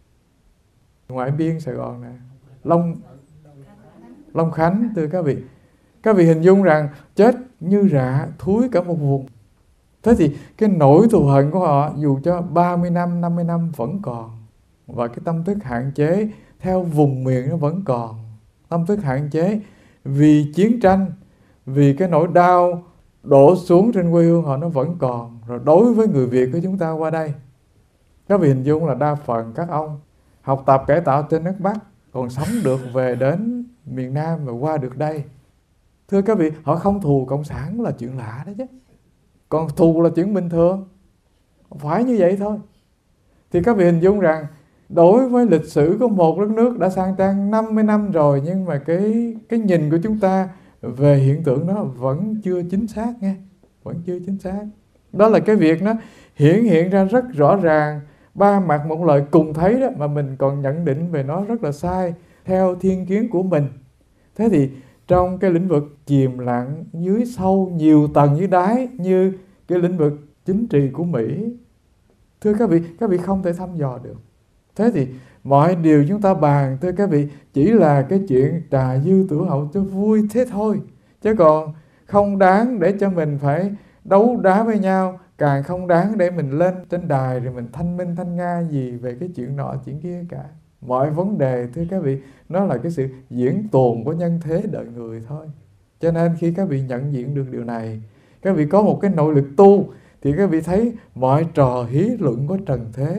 ngoại biên Sài Gòn này, Long Long Khánh, thưa các vị, các vị hình dung rằng chết như rạ, thúi cả một vùng. Thế thì cái nỗi thù hận của họ dù cho ba mươi năm, năm mươi năm vẫn còn. Và cái tâm thức hạn chế theo vùng miền nó vẫn còn. Tâm thức hạn chế vì chiến tranh, vì cái nỗi đau đổ xuống trên quê hương họ nó vẫn còn. Rồi đối với người Việt của chúng ta qua đây, các vị hình dung là đa phần các ông học tập cải tạo trên đất Bắc, còn sống được về đến miền Nam và qua được đây. Thưa các vị, họ không thù Cộng sản là chuyện lạ đó chứ. Còn thù là chuyện bình thường. Phải như vậy thôi. Thì các vị hình dung rằng đối với lịch sử của một đất nước đã sang trang năm mươi năm rồi, nhưng mà cái, cái nhìn của chúng ta về hiện tượng đó vẫn chưa chính xác nghe. Vẫn chưa chính xác. Đó là cái việc nó hiển hiện ra rất rõ ràng, ba mặt một lời cùng thấy đó, mà mình còn nhận định về nó rất là sai theo thiên kiến của mình. Thế thì trong cái lĩnh vực chìm lặng dưới sâu nhiều tầng dưới đáy như cái lĩnh vực chính trị của Mỹ, thưa các vị, các vị không thể thăm dò được. Thế thì mọi điều chúng ta bàn, thưa các vị, chỉ là cái chuyện trà dư tiểu hậu cho vui thế thôi. Chứ còn không đáng để cho mình phải đấu đá với nhau, càng không đáng để mình lên trên đài rồi mình thanh minh thanh nga gì về cái chuyện nọ chuyện kia cả. Mọi vấn đề, thưa các vị, nó là cái sự diễn tồn của nhân thế đời người thôi. Cho nên khi các vị nhận diện được điều này, các vị có một cái nội lực tu, thì các vị thấy mọi trò hí luận của trần thế,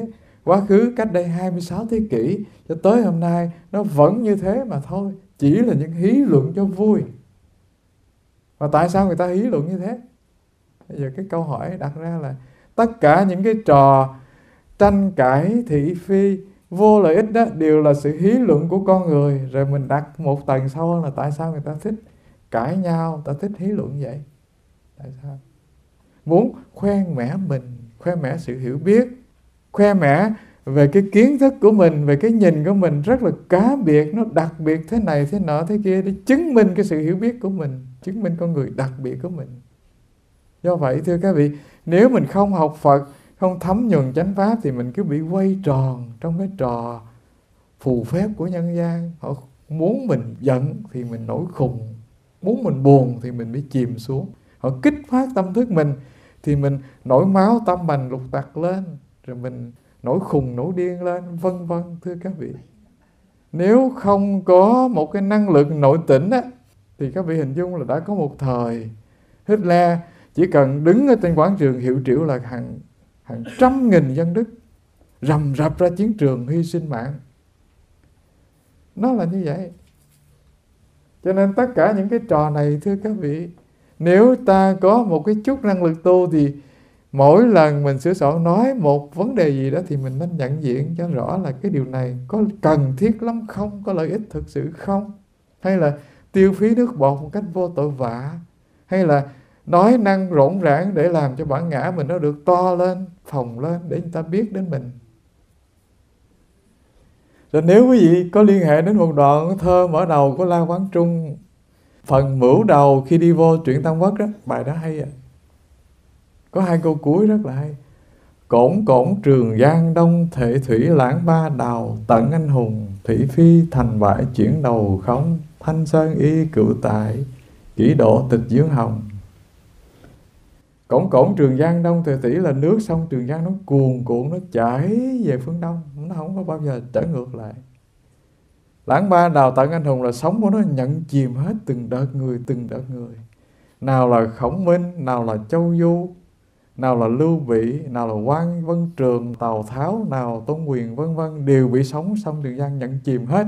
Quá khứ cách đây hai mươi sáu thế kỷ cho tới hôm nay nó vẫn như thế mà thôi. Chỉ là những hí luận cho vui. Và tại sao người ta hí luận như thế? Bây giờ cái câu hỏi đặt ra là tất cả những cái trò tranh cãi, thị phi, vô lợi ích đó đều là sự hí luận của con người. Rồi mình đặt một tầng sâu hơn là tại sao người ta thích cãi nhau, ta thích hí luận vậy? Tại sao? Muốn khoe mẽ mình, khoe mẽ sự hiểu biết, khoe mẽ về cái kiến thức của mình, về cái nhìn của mình rất là cá biệt, nó đặc biệt thế này, thế nọ, thế kia, để chứng minh cái sự hiểu biết của mình, chứng minh con người đặc biệt của mình. Do vậy thưa các vị, nếu mình không học Phật, không thấm nhuần chánh pháp thì mình cứ bị quay tròn trong cái trò phù phép của nhân gian. Họ muốn mình giận thì mình nổi khùng, muốn mình buồn thì mình bị chìm xuống. Họ kích phát tâm thức mình thì mình nổi máu tâm bành lục tặc lên, rồi mình nổi khùng nổi điên lên, vân vân thưa các vị. Nếu không có một cái năng lực nội tỉnh á, thì các vị hình dung là đã có một thời Hitler chỉ cần đứng ở trên quảng trường hiệu triệu là hàng hàng trăm nghìn dân Đức rầm rập ra chiến trường hy sinh mạng. Nó là như vậy. Cho nên tất cả những cái trò này thưa các vị, nếu ta có một cái chút năng lực tu thì mỗi lần mình sửa soạn nói một vấn đề gì đó thì mình nên nhận diện cho rõ là cái điều này có cần thiết lắm không, có lợi ích thực sự không, hay là tiêu phí nước bọt một cách vô tội vạ, hay là nói năng rỗn rãng để làm cho bản ngã mình nó được to lên, phồng lên để người ta biết đến mình. Rồi nếu quý vị có liên hệ đến một đoạn thơ mở đầu của La Quán Trung, phần mửu đầu khi đi vô truyện Tam Quốc đó, bài đó hay à. Có hai câu cuối rất là hay. Cổn cổn Trường Giang đông, thể thủy lãng ba đào, tận anh hùng, thị phi thành bại chuyển đầu không, thanh sơn y cựu tại, kỷ độ tịch dưỡng hồng. Cổng cổng Trường Giang đông, thể thủy là nước sông Trường Giang nó cuồn cuộn, nó chảy về phương đông, nó không có bao giờ trở ngược lại. Lãng ba đào tận anh hùng là sóng của nó nhận chìm hết từng đợt người, từng đợt người. Nào là Khổng Minh, nào là Châu Du, nào là Lưu Bị, nào là Quan Vân Trường, Tào Tháo, nào Tôn Quyền vân vân đều bị sóng sông Trường Giang nhận chìm hết.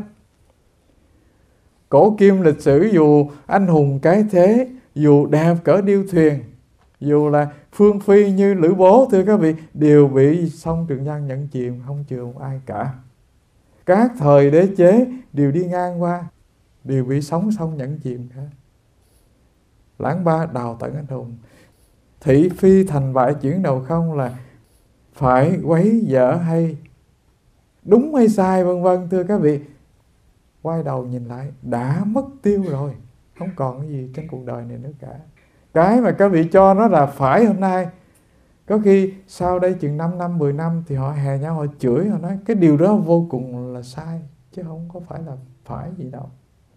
Cổ kim lịch sử dù anh hùng cái thế, dù đẹp cỡ điêu thuyền, dù là phương phi như Lữ Bố thưa các vị, đều bị sông Trường Giang nhận chìm, không chừa một ai cả. Các thời đế chế đều đi ngang qua, đều bị sóng sông nhận chìm cả. Lãng ba đào tận anh hùng, thị phi thành bại chuyển đầu không là phải quấy dở hay đúng hay sai vân vân thưa các vị, quay đầu nhìn lại đã mất tiêu rồi, không còn cái gì trên cuộc đời này nữa cả. Cái mà các vị cho nó là phải hôm nay, có khi sau đây chừng năm năm, mười năm thì họ hè nhau, họ chửi, họ nói cái điều đó vô cùng là sai, chứ không có phải là phải gì đâu.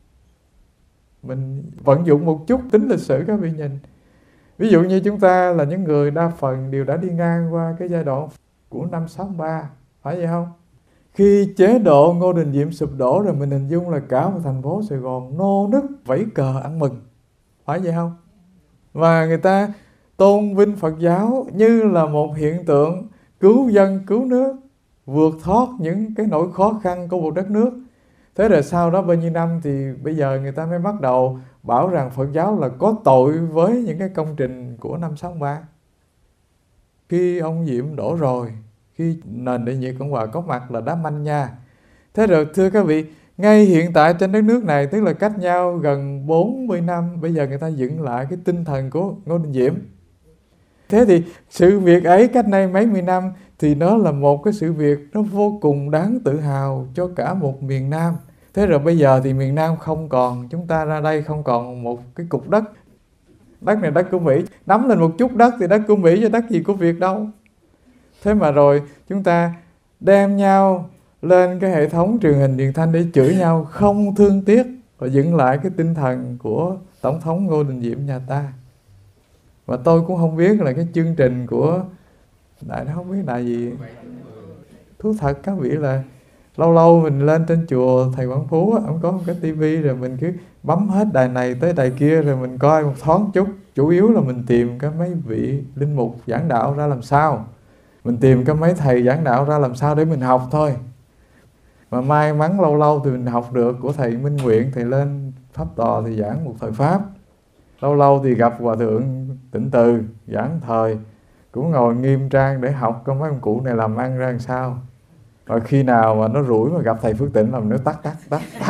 Mình vận dụng một chút tính lịch sử các vị nhìn. Ví dụ như chúng ta là những người đa phần đều đã đi ngang qua cái giai đoạn của năm sáu ba, phải vậy không? Khi chế độ Ngô Đình Diệm sụp đổ rồi, mình hình dung là cả một thành phố Sài Gòn nô nức vẫy cờ ăn mừng, phải vậy không? Và người ta tôn vinh Phật giáo như là một hiện tượng cứu dân cứu nước, vượt thoát những cái nỗi khó khăn của một đất nước. Thế rồi sau đó bao nhiêu năm thì bây giờ người ta mới bắt đầu bảo rằng Phật giáo là có tội với những cái công trình của năm sáu ba. Khi ông Diệm đổ rồi, khi nền Đệ Nhị Cộng Hòa có mặt là đã manh nha. Thế rồi thưa các vị, ngay hiện tại trên đất nước này, tức là cách nhau gần bốn mươi năm, bây giờ người ta dựng lại cái tinh thần của Ngô Đình Diệm. Thế thì sự việc ấy cách nay mấy mươi năm thì nó là một cái sự việc nó vô cùng đáng tự hào cho cả một miền Nam. Thế rồi bây giờ thì miền Nam không còn, chúng ta ra đây không còn một cái cục đất. Đất này đất của Mỹ, nắm lên một chút đất thì đất của Mỹ chứ đất gì của Việt đâu. Thế mà rồi chúng ta đem nhau lên cái hệ thống truyền hình truyền thanh để chửi nhau không thương tiếc, và dựng lại cái tinh thần của Tổng thống Ngô Đình Diệm nhà ta. Và tôi cũng không biết là cái chương trình của đại nó không biết là gì. Thú thật các vị là lâu lâu mình lên trên chùa Thầy Quảng Phú, ông có một cái tivi rồi mình cứ bấm hết đài này tới đài kia rồi mình coi một thoáng chút. Chủ yếu là mình tìm cái mấy vị linh mục giảng đạo ra làm sao Mình tìm cái mấy thầy giảng đạo ra làm sao để mình học thôi. Mà may mắn lâu lâu thì mình học được của thầy Minh Nguyện, thầy lên Pháp Tòa thì giảng một thời Pháp. Lâu lâu thì gặp Hòa Thượng Tịnh Từ giảng thời, cũng ngồi nghiêm trang để học coi mấy ông cụ này làm ăn ra làm sao. Rồi khi nào mà nó rủi mà gặp thầy Phước Tịnh là nó tắt tắt tắt tắt.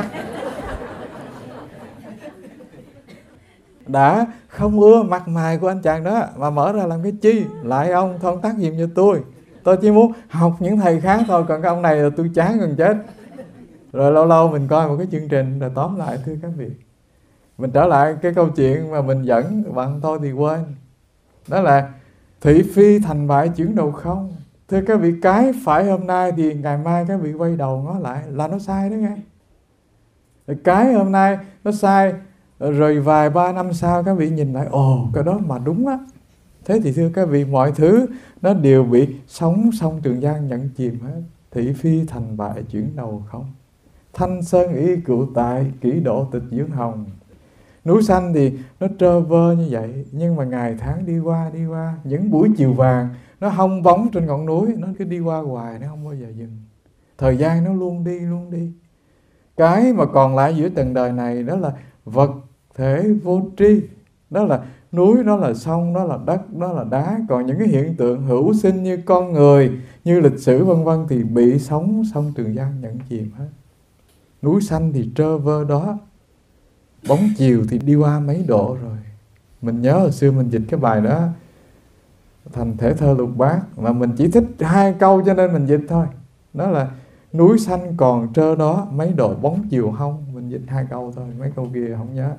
Đã không ưa mặt mày của anh chàng đó mà mở ra làm cái chi? Lại ông thông tác giùm cho tôi. Tôi chỉ muốn học những thầy khác thôi, còn cái ông này là tôi chán gần chết. Rồi lâu lâu mình coi một cái chương trình, rồi tóm lại thưa các vị, mình trở lại cái câu chuyện mà mình dẫn bạn tôi thì quên. Đó là thị phi thành bại chuyển đầu không. Thưa các vị, cái phải hôm nay thì ngày mai các vị quay đầu ngó lại là nó sai đó nghe. Cái hôm nay nó sai, rồi vài ba năm sau các vị nhìn lại, ồ cái đó mà đúng á. Thế thì thưa các vị, mọi thứ nó đều bị sóng sông Trường Giang nhận chìm hết. Thị phi thành bại chuyển đầu không. Thanh sơn y cựu tại, kỷ độ tịch dưỡng hồng. Núi xanh thì nó trơ vơ như vậy, nhưng mà ngày tháng đi qua đi qua, những buổi chiều vàng nó hong bóng trên ngọn núi, nó cứ đi qua hoài, nó không bao giờ dừng. Thời gian nó luôn đi luôn đi. Cái mà còn lại giữa tầng đời này đó là vật thể vô tri. Đó là núi, đó là sông, đó là đất, đó là đá. Còn những cái hiện tượng hữu sinh như con người, như lịch sử vân vân thì bị sóng sông Trường Giang nhận chìm hết. Núi xanh thì trơ vơ đó, bóng chiều thì đi qua mấy độ rồi. Mình nhớ hồi xưa mình dịch cái bài đó thành thể thơ lục bát, mà mình chỉ thích hai câu cho nên mình dịch thôi. Đó là núi xanh còn trơ đó, mấy độ bóng chiều hông. Mình dịch hai câu thôi, mấy câu kia không nhớ.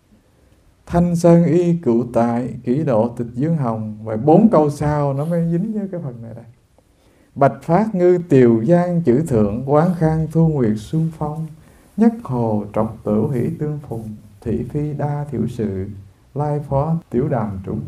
Thanh sơn y cựu tại, kỷ độ tịch dưỡng hồng. Và bốn câu sau nó mới dính với cái phần này đây. Bạch phát ngư tiều giang chữ thượng, quán khang thu nguyệt xuân phong. Nhất hồ trọc tửu hỷ tương phùng, thị phi đa thiểu sự, lai phó tiểu đàm trùng.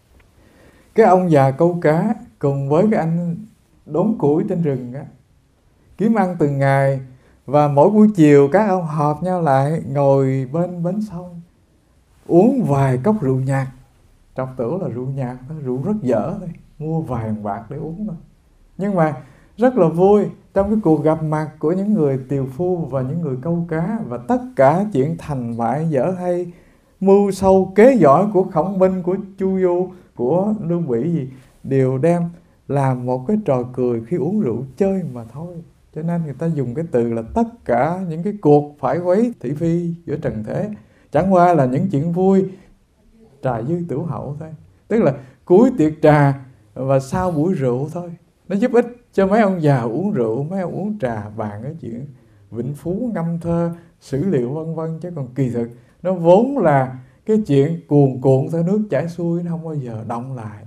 Cái ông già câu cá cùng với cái anh đốn củi trên rừng á, kiếm ăn từng ngày. Và mỗi buổi chiều các ông họp nhau lại, ngồi bên bến sông, uống vài cốc rượu nhạt. Trọc tửu là rượu nhạt, rượu rất dở thôi, mua vài bạc để uống thôi. Nhưng mà rất là vui trong cái cuộc gặp mặt của những người tiều phu và những người câu cá. Và tất cả chuyện thành bại dở hay, mưu sâu kế giỏi của Khổng Minh, của Chu Du, của Lương Bỉ gì, đều đem làm một cái trò cười khi uống rượu chơi mà thôi. Cho nên người ta dùng cái từ là tất cả những cái cuộc phải quấy thị phi giữa trần thế chẳng qua là những chuyện vui, trà dư tửu hậu thôi. Tức là cuối tiệc trà và sau buổi rượu thôi. Nó giúp ích cho mấy ông già uống rượu, mấy ông uống trà bàn cái chuyện vịnh phú ngâm thơ, sử liệu vân vân. Chứ còn kỳ thực nó vốn là cái chuyện cuồn cuộn theo nước chảy xuôi, nó không bao giờ động lại.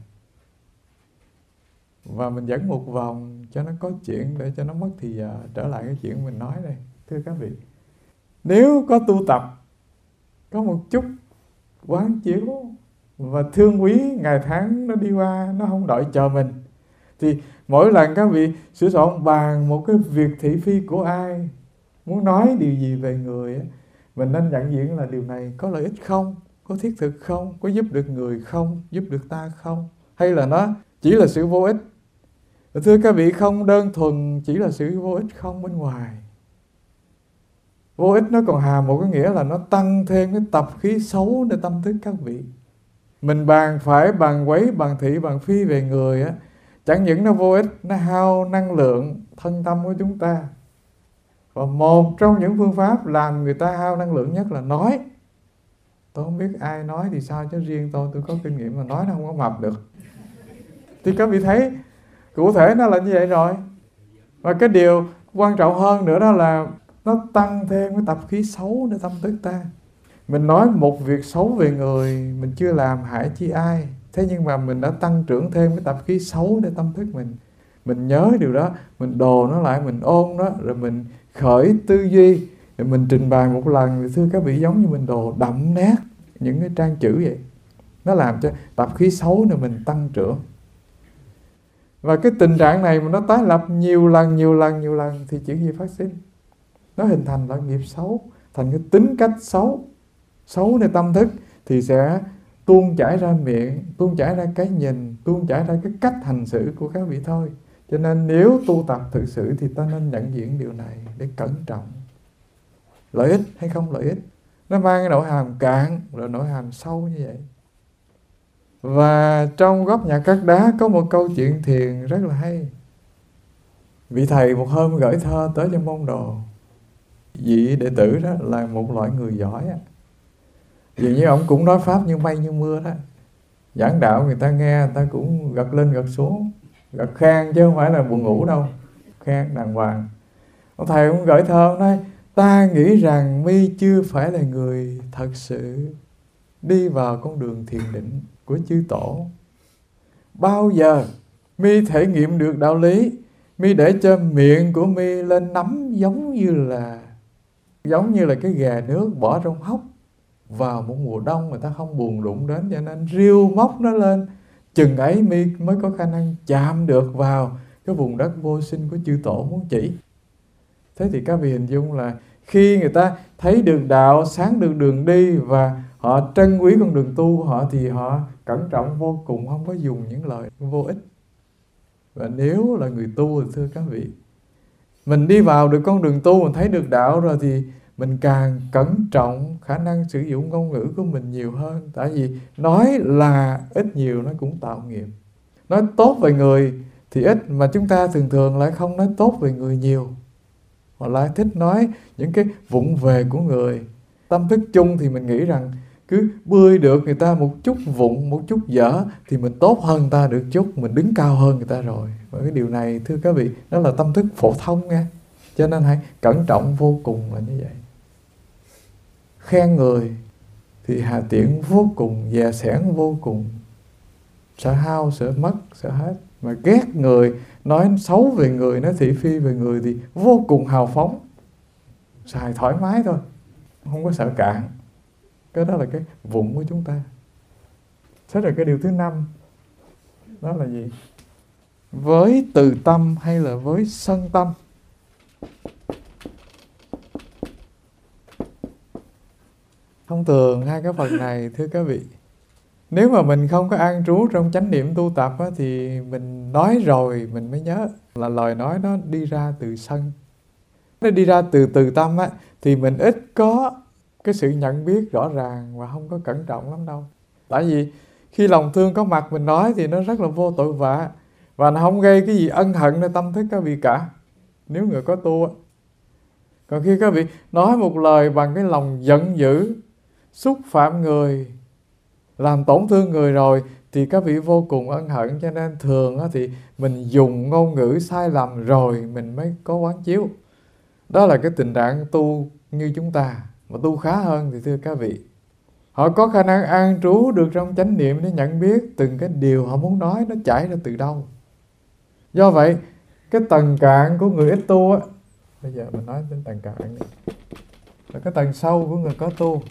Và mình dẫn một vòng cho nó có chuyện, để cho nó mất thì giờ trở lại cái chuyện mình nói đây. Thưa các vị, nếu có tu tập, có một chút quán chiếu và thương quý ngày tháng nó đi qua, nó không đợi chờ mình, thì mỗi lần các vị sửa soạn bàn một cái việc thị phi của ai, muốn nói điều gì về người ấy, mình nên nhận diện là điều này có lợi ích không, có thiết thực không, có giúp được người không, giúp được ta không, hay là nó chỉ là sự vô ích. Thưa các vị, không đơn thuần chỉ là sự vô ích không bên ngoài. Vô ích nó còn hàm một cái nghĩa là nó tăng thêm cái tập khí xấu để tâm thức các vị. Mình bàn phải, bàn quấy, bàn thị, bàn phi về người á, chẳng những nó vô ích, nó hao năng lượng thân tâm của chúng ta. Và một trong những phương pháp làm người ta hao năng lượng nhất là nói. Tôi không biết ai nói thì sao, chứ riêng tôi, tôi có kinh nghiệm là nói nó không có mập được. Thì các vị thấy cụ thể nó là như vậy rồi. Và cái điều quan trọng hơn nữa đó là nó tăng thêm cái tập khí xấu để tâm thức ta. Mình nói một việc xấu về người, mình chưa làm hại chi ai, thế nhưng mà mình đã tăng trưởng thêm cái tập khí xấu để tâm thức mình. Mình nhớ điều đó, mình đồ nó lại, mình ôn nó, rồi mình khởi tư duy, rồi mình trình bày một lần. Thì thưa các vị, giống như mình đồ đậm nét những cái trang chữ vậy. Nó làm cho tập khí xấu này mình tăng trưởng. Và cái tình trạng này mà nó tái lập nhiều lần, nhiều lần, nhiều lần thì chuyện gì phát sinh? Nó hình thành là nghiệp xấu, thành cái tính cách xấu. Xấuในtâm thức thì sẽ tuôn chảy ra miệng, tuôn chảy ra cái nhìn, tuôn chảy ra cái cách hành xử của các vị thôi. Cho nên nếu tu tập thực sự thì ta nên nhận diện điều này để cẩn trọng. Lợi ích hay không lợi ích, nó mang cái nội hàm cạn rồi nội hàm sâu như vậy. Và trong góc nhạc Cát Đá có một câu chuyện thiền rất là hay. Vị thầy một hôm gửi thơ tới cho môn đồ. Vị đệ tử đó là một loại người giỏi á. Vì như ông cũng nói pháp như mây như mưa đó. Giảng đạo người ta nghe, người ta cũng gật lên gật xuống, gật khen chứ không phải là buồn ngủ đâu, khen đàng hoàng. Ông thầy cũng gửi thơ nói: ta nghĩ rằng mi chưa phải là người thật sự đi vào con đường thiền định của chư tổ. Bao giờ mi thể nghiệm được đạo lý, mi để cho miệng của mi lên nắm giống như là giống như là cái ghè nước bỏ trong hốc. Vào một mùa đông người ta không buồn đụng đến, cho nên riêu móc nó lên, chừng ấy mi mới có khả năng chạm được vào cái vùng đất vô sinh của chư tổ muốn chỉ. Thế thì các vị hình dung là khi người ta thấy được đạo, sáng được đường đi và họ trân quý con đường tu của họ thì họ cẩn trọng vô cùng, không có dùng những lời vô ích. Và nếu là người tu thì thưa các vị, mình đi vào được con đường tu, mình thấy được đạo rồi thì mình càng cẩn trọng khả năng sử dụng ngôn ngữ của mình nhiều hơn. Tại vì nói là ít nhiều nó cũng tạo nghiệp. Nói tốt về người thì ít, mà chúng ta thường thường lại không nói tốt về người nhiều. Họ lại thích nói những cái vụng về của người. Tâm thức chung thì mình nghĩ rằng cứ bươi được người ta một chút vụng, một chút dở thì mình tốt hơn người ta được chút, mình đứng cao hơn người ta rồi. Và cái điều này thưa các vị, đó là tâm thức phổ thông nha. Cho nên hãy cẩn trọng vô cùng là như vậy. Khen người thì hà tiện vô cùng, dè sẻn vô cùng, sợ hao, sợ mất, sợ hết. Mà ghét người, nói xấu về người, nói thị phi về người thì vô cùng hào phóng, xài thoải mái thôi, không có sợ cạn. Cái đó là cái vụng của chúng ta. Thế rồi cái điều thứ năm, đó là gì? Với từ tâm hay là với sân tâm? Thông thường hai cái phần này thưa các vị, nếu mà mình không có an trú trong chánh niệm tu tập á, thì mình nói rồi mình mới nhớ là lời nói nó đi ra từ sân. Nó đi ra từ từ tâm á, thì mình ít có cái sự nhận biết rõ ràng và không có cẩn trọng lắm đâu. Tại vì khi lòng thương có mặt mình nói thì nó rất là vô tội vạ, và nó không gây cái gì ân hận nơi tâm thức các vị cả, nếu người có tu á. Còn khi các vị nói một lời bằng cái lòng giận dữ, xúc phạm người, làm tổn thương người rồi thì các vị vô cùng ân hận. Cho nên thường thì mình dùng ngôn ngữ sai lầm rồi mình mới có quán chiếu. Đó là cái tình trạng tu như chúng ta. Mà tu khá hơn thì thưa các vị, họ có khả năng an trú được trong chánh niệm để nhận biết từng cái điều họ muốn nói nó chảy ra từ đâu. Do vậy cái tầng cạn của người ít tu á, bây giờ mình nói đến tầng cạn này, là cái tầng sâu của người có tu.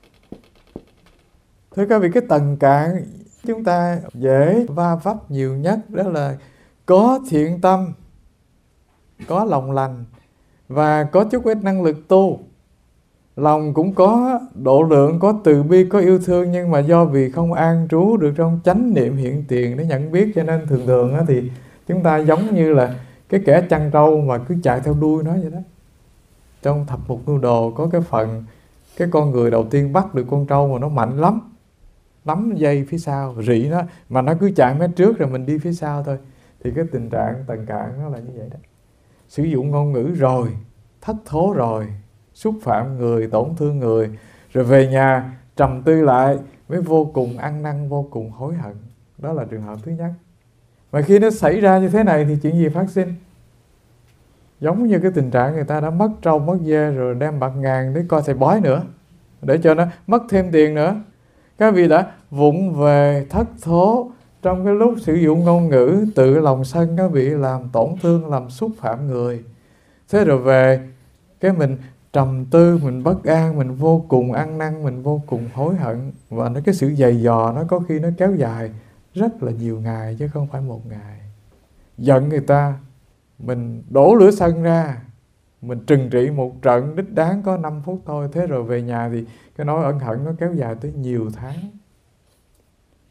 Thưa các vị, cái tầng cạn chúng ta dễ va vấp nhiều nhất đó là có thiện tâm, có lòng lành và có chút ít năng lực tu. Lòng cũng có độ lượng, có từ bi, có yêu thương, nhưng mà do vì không an trú được trong chánh niệm hiện tiền để nhận biết, cho nên thường thường thì chúng ta giống như là cái kẻ chăn trâu mà cứ chạy theo đuôi nó vậy đó. Trong thập mục ngưu đồ có cái phần cái con người đầu tiên bắt được con trâu mà nó mạnh lắm, nắm dây phía sau rỉ nó, mà nó cứ chạy mét trước rồi mình đi phía sau thôi. Thì cái tình trạng tầng cạn nó là như vậy đó. Sử dụng ngôn ngữ rồi, thất thố rồi, xúc phạm người, tổn thương người, rồi về nhà trầm tư lại mới vô cùng ăn năn, vô cùng hối hận. Đó là trường hợp thứ nhất. Mà khi nó xảy ra như thế này thì chuyện gì phát sinh? Giống như cái tình trạng người ta đã mất trâu, mất dê rồi đem bạc ngàn để coi thầy bói nữa, để cho nó mất thêm tiền nữa. Các vị đã vụng về thất thố trong cái lúc sử dụng ngôn ngữ, tự lòng sân các vị làm tổn thương, làm xúc phạm người. Thế rồi về cái mình trầm tư, mình bất an, mình vô cùng ăn năn, mình vô cùng hối hận. Và nó cái sự dày dò nó có khi nó kéo dài rất là nhiều ngày chứ không phải một ngày. Giận người ta, mình đổ lửa sân ra, mình trừng trị một trận đích đáng có năm phút thôi. Thế rồi về nhà thì cái nỗi ân hận nó kéo dài tới nhiều tháng.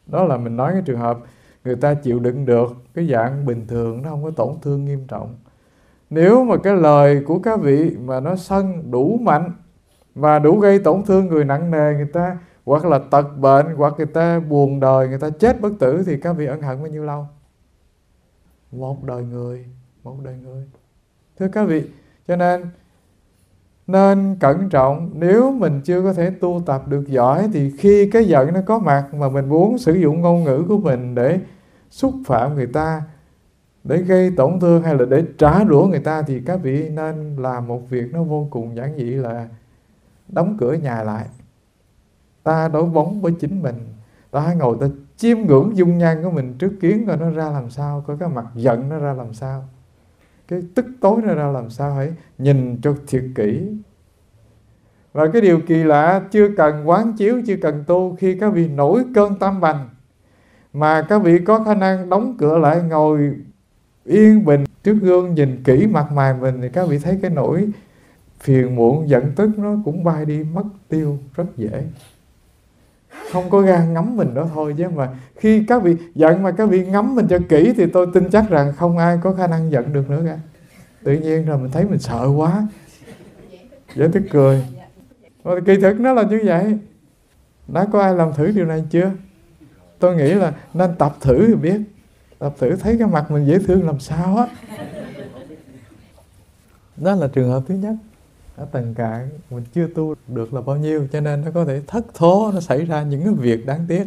Đó là mình nói cái trường hợp người ta chịu đựng được cái dạng bình thường, nó không có tổn thương nghiêm trọng. Nếu mà cái lời của các vị mà nó sân đủ mạnh và đủ gây tổn thương người nặng nề, người ta hoặc là tật bệnh, hoặc người ta buồn đời, người ta chết bất tử, thì các vị ân hận bao nhiêu lâu? Một đời người, một đời người. Thưa các vị, cho nên nên cẩn trọng. Nếu mình chưa có thể tu tập được giỏi, thì khi cái giận nó có mặt mà mình muốn sử dụng ngôn ngữ của mình để xúc phạm người ta, để gây tổn thương hay là để trả đũa người ta, thì các vị nên làm một việc nó vô cùng giản dị là đóng cửa nhà lại. Ta đối bóng với chính mình, ta hãy ngồi ta chiêm ngưỡng dung nhan của mình trước kiến coi nó ra làm sao, coi cái mặt giận nó ra làm sao, cái tức tối nó ra làm sao. Hãy nhìn cho thiệt kỹ. Và cái điều kỳ lạ, chưa cần quán chiếu, chưa cần tu, khi các vị nổi cơn tam bành mà các vị có khả năng đóng cửa lại, ngồi yên bình trước gương nhìn kỹ mặt mày mình, thì các vị thấy cái nỗi phiền muộn giận tức nó cũng bay đi mất tiêu rất dễ. Không có gan ngắm mình đó thôi, chứ mà khi các vị giận mà các vị ngắm mình cho kỹ thì tôi tin chắc rằng không ai có khả năng giận được nữa cả. Tự nhiên rồi mình thấy mình sợ quá, dễ tức cười. Và kỳ thực nó là như vậy. Đã có ai làm thử điều này chưa? Tôi nghĩ là nên tập thử thì biết. Tập thử thấy cái mặt mình dễ thương làm sao á. Đó là trường hợp thứ nhất. Ở tầng cạn mình chưa tu được là bao nhiêu, cho nên nó có thể thất thố, nó xảy ra những cái việc đáng tiếc.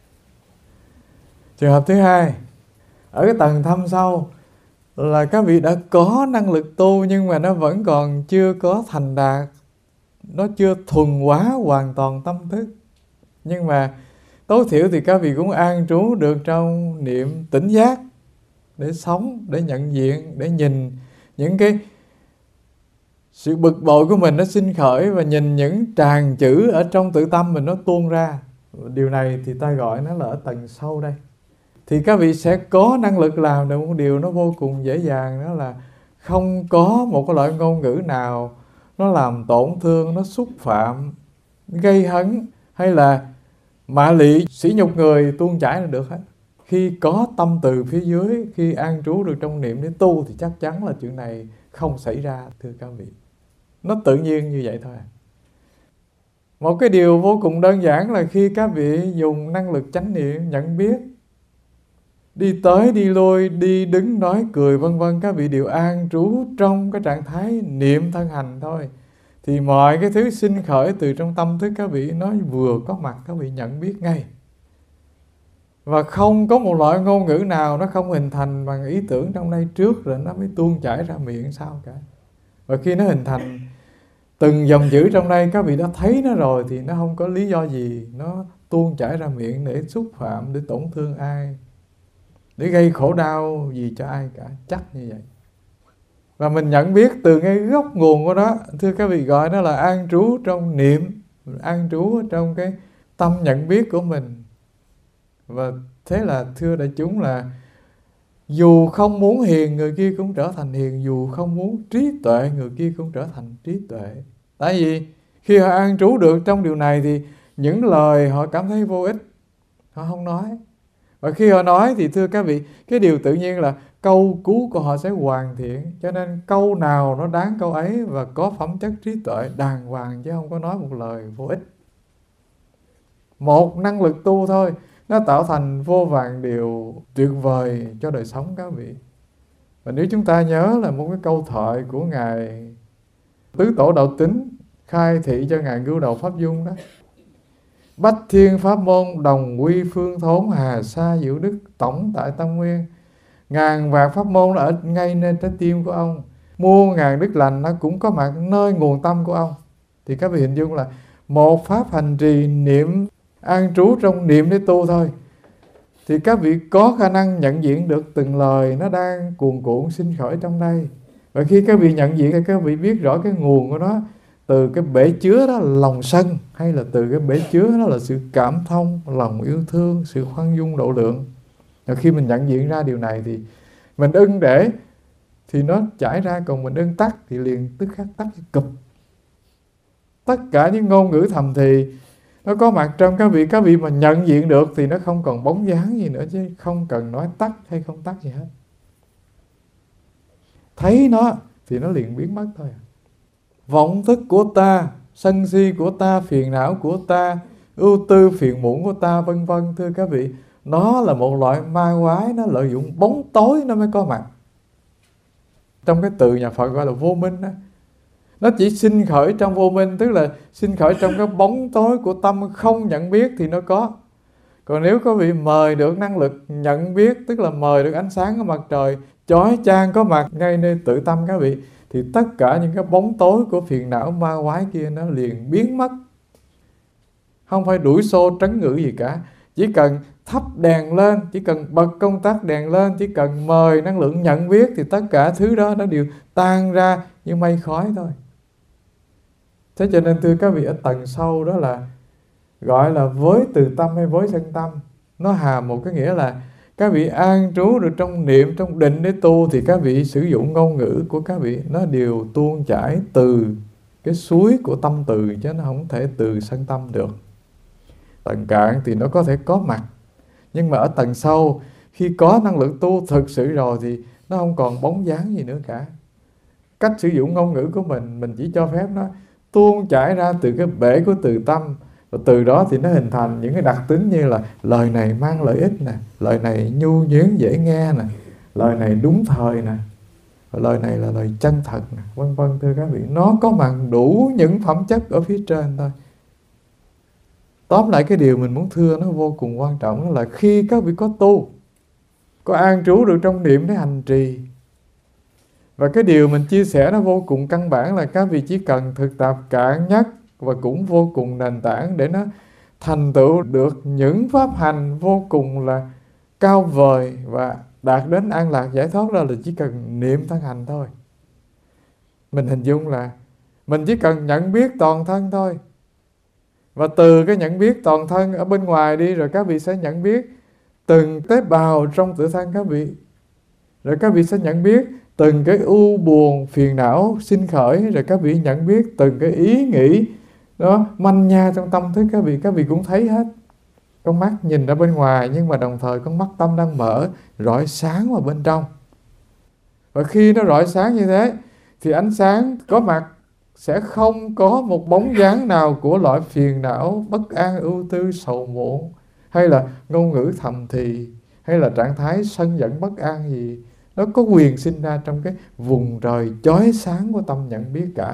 Trường hợp thứ hai, ở cái tầng thâm sâu là các vị đã có năng lực tu, nhưng mà nó vẫn còn chưa có thành đạt, nó chưa thuần hóa hoàn toàn tâm thức. Nhưng mà tối thiểu thì các vị cũng an trú được trong niệm tỉnh giác, để sống, để nhận diện, để nhìn những cái sự bực bội của mình nó sinh khởi, và nhìn những tràng chữ ở trong tự tâm mình nó tuôn ra. Điều này thì ta gọi nó là ở tầng sâu đây. Thì các vị sẽ có năng lực làm được một điều nó vô cùng dễ dàng, đó là không có một cái loại ngôn ngữ nào nó làm tổn thương, nó xúc phạm, gây hấn hay là mạ lị, sỉ nhục người tuôn chảy là được hết. Khi có tâm từ phía dưới, khi an trú được trong niệm để tu, thì chắc chắn là chuyện này không xảy ra, thưa các vị. Nó tự nhiên như vậy thôi. Một cái điều vô cùng đơn giản là khi các vị dùng năng lực chánh niệm, nhận biết, đi tới, đi lui, đi đứng, nói, cười, vân vân, các vị đều an trú trong cái trạng thái niệm thân hành thôi. Thì mọi cái thứ sinh khởi từ trong tâm thức các vị nó vừa có mặt, các vị nhận biết ngay. Và không có một loại ngôn ngữ nào nó không hình thành bằng ý tưởng trong đây trước rồi nó mới tuôn chảy ra miệng sao cả. Và khi nó hình thành từng dòng chữ trong đây, các vị đã thấy nó rồi, thì nó không có lý do gì nó tuôn chảy ra miệng để xúc phạm, để tổn thương ai, để gây khổ đau gì cho ai cả. Chắc như vậy. Và mình nhận biết từ ngay gốc nguồn của đó, thưa các vị, gọi nó là an trú trong niệm, an trú trong cái tâm nhận biết của mình. Và thế là thưa đại chúng là dù không muốn hiền, người kia cũng trở thành hiền. Dù không muốn trí tuệ, người kia cũng trở thành trí tuệ. Tại vì khi họ an trú được trong điều này thì những lời họ cảm thấy vô ích, họ không nói. Và khi họ nói thì thưa các vị, cái điều tự nhiên là câu cứu của họ sẽ hoàn thiện. Cho nên câu nào nó đáng câu ấy và có phẩm chất trí tuệ đàng hoàng, chứ không có nói một lời vô ích. Một năng lực tu thôi, nó tạo thành vô vàn điều tuyệt vời cho đời sống các vị. Và nếu chúng ta nhớ là một cái câu thoại của Ngài Tứ Tổ Đạo Tín khai thị cho Ngài Ngưu Đầu Pháp Dung đó: bách thiên pháp môn đồng quy phương thốn, hà sa diệu đức tổng tại tâm nguyên. Ngàn vạn pháp môn nó ở ngay nên trái tim của ông, muôn ngàn đức lành nó cũng có mặt nơi nguồn tâm của ông. Thì các vị hình dung là một pháp hành trì niệm, an trú trong niệm để tu thôi, thì các vị có khả năng nhận diện được từng lời nó đang cuồn cuộn sinh khởi trong đây. Và khi các vị nhận diện thì các vị biết rõ cái nguồn của nó, từ cái bể chứa đó là lòng sân, hay là từ cái bể chứa đó là sự cảm thông, lòng yêu thương, sự khoan dung độ lượng. Và khi mình nhận diện ra điều này thì mình ưng để thì nó chảy ra, còn mình ưng tắt thì liền tức khắc tắt cụp. Tất cả những ngôn ngữ thầm thì Nó có mặt trong các vị. Các vị mà nhận diện được thì nó không còn bóng dáng gì nữa, chứ không cần nói tắt hay không tắt gì hết. Thấy nó thì nó liền biến mất thôi. Vọng thức của ta, sân si của ta, phiền não của ta, ưu tư phiền muộn của ta, vân vân, thưa các vị, nó là một loại ma quái. Nó lợi dụng bóng tối nó mới có mặt. Trong cái từ nhà Phật gọi là vô minh đó. Nó chỉ sinh khởi trong vô minh, tức là sinh khởi trong cái bóng tối của tâm không nhận biết thì nó có. Còn nếu có vị mời được năng lực nhận biết, tức là mời được ánh sáng của mặt trời chói chang có mặt ngay nơi tự tâm các vị, thì tất cả những cái bóng tối của phiền não ma quái kia nó liền biến mất. Không phải đuổi xô trấn ngữ gì cả. Chỉ cần thắp đèn lên, chỉ cần bật công tắc đèn lên, chỉ cần mời năng lượng nhận biết thì tất cả thứ đó nó đều tan ra như mây khói thôi. Thế cho nên thưa các vị, ở tầng sâu đó là gọi là với từ tâm hay với sân tâm. Nó hàm một cái nghĩa là các vị an trú được trong niệm, trong định để tu, thì các vị sử dụng ngôn ngữ của các vị nó đều tuôn chảy từ cái suối của tâm từ, chứ nó không thể từ sân tâm được. Tầng cạn thì nó có thể có mặt, nhưng mà ở tầng sâu, khi có năng lượng tu thực sự rồi thì nó không còn bóng dáng gì nữa cả. Cách sử dụng ngôn ngữ của mình, mình chỉ cho phép nó tuôn chảy ra từ cái bể của từ tâm. Và từ đó thì nó hình thành những cái đặc tính như là lời này mang lợi ích nè, lời này nhu nhuyễn dễ nghe nè, lời này đúng thời nè, lời này là lời chân thật nè, vân vân, thưa các vị. Nó có mặt đủ những phẩm chất ở phía trên thôi. Tóm lại cái điều mình muốn thưa nó vô cùng quan trọng, đó là khi các vị có tu, có an trú được trong niệm để hành trì. Và cái điều mình chia sẻ nó vô cùng căn bản là các vị chỉ cần thực tập cạn nhất và cũng vô cùng nền tảng để nó thành tựu được những pháp hành vô cùng là cao vời và đạt đến an lạc giải thoát, đó là chỉ cần niệm thân hành thôi. Mình hình dung là mình chỉ cần nhận biết toàn thân thôi. Và từ cái nhận biết toàn thân ở bên ngoài đi, rồi các vị sẽ nhận biết từng tế bào trong tự thân các vị. Rồi các vị sẽ nhận biết từng cái u buồn, phiền não sinh khởi. Rồi các vị nhận biết từng cái ý nghĩ đó manh nha trong tâm thức các vị. Các vị cũng thấy hết. Con mắt nhìn ra bên ngoài, nhưng mà đồng thời con mắt tâm đang mở, rọi sáng vào bên trong. Và khi nó rọi sáng như thế thì ánh sáng có mặt sẽ không có một bóng dáng nào của loại phiền não, bất an, ưu tư, sầu muộn, hay là ngôn ngữ thầm thì, hay là trạng thái sân giận bất an gì. Nó có quyền sinh ra trong cái vùng trời chói sáng của tâm nhận biết cả.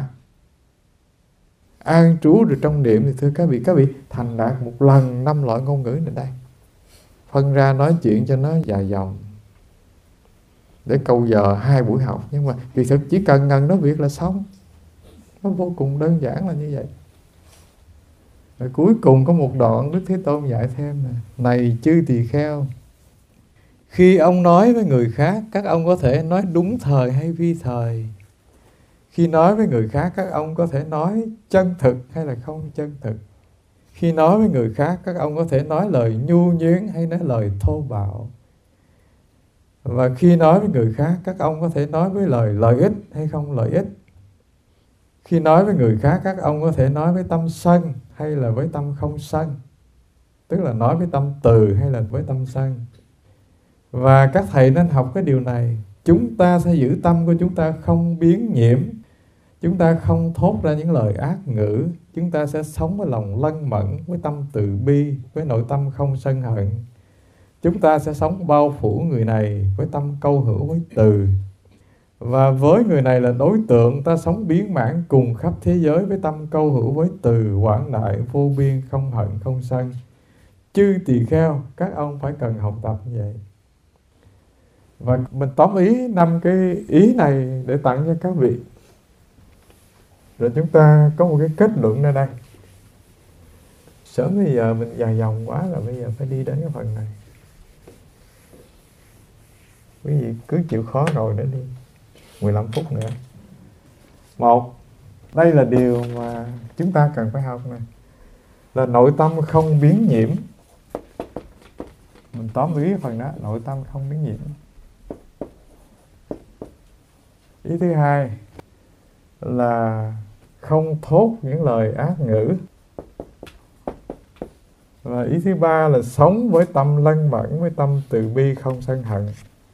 An trú được trong niệm thì thưa các vị, các vị thành đạt một lần năm loại ngôn ngữ này đây. Phân ra nói chuyện cho nó dài dòng, để câu giờ hai buổi học. Nhưng mà kỳ thực chỉ cần ngần nói việc là xong. Nó vô cùng đơn giản là như vậy. Rồi cuối cùng có một đoạn Đức Thế Tôn dạy thêm nè: này chư tỳ kheo, khi ông nói với người khác, các ông có thể nói đúng thời hay vi thời. Khi nói với người khác, các ông có thể nói chân thực hay là không chân thực. Khi nói với người khác, các ông có thể nói lời nhu nhuyễn hay nói lời thô bạo. Và khi nói với người khác, các ông có thể nói với lời lợi ích hay không lợi ích. Khi nói với người khác, các ông có thể nói với tâm sân hay là với tâm không sân. Tức là nói với tâm từ hay là với tâm sân. Và các thầy nên học cái điều này. Chúng ta sẽ giữ tâm của chúng ta không biến nhiễm. Chúng ta không thốt ra những lời ác ngữ. Chúng ta sẽ sống với lòng lân mẫn, với tâm từ bi, với nội tâm không sân hận. Chúng ta sẽ sống bao phủ người này với tâm câu hữu với từ. Và với người này là đối tượng, ta sống biến mãn cùng khắp thế giới với tâm câu hữu với từ, quảng đại, vô biên, không hận, không sân. Chư tỳ kheo, các ông phải cần học tập như vậy. Và mình tóm ý năm cái ý này để tặng cho các vị. Rồi chúng ta có một cái kết luận ở đây. Sớm bây giờ mình dài dòng quá là bây giờ phải đi đến cái phần này. Quý vị cứ chịu khó ngồi nữa đi. mười lăm phút nữa. Một, đây là điều mà chúng ta cần phải học này, là nội tâm không biến nhiễm. Mình tóm ý phần đó, nội tâm không biến nhiễm. Ý thứ hai là không thốt những lời ác ngữ. Và ý thứ ba là sống với tâm lân mẫn, với tâm từ bi không sân hận.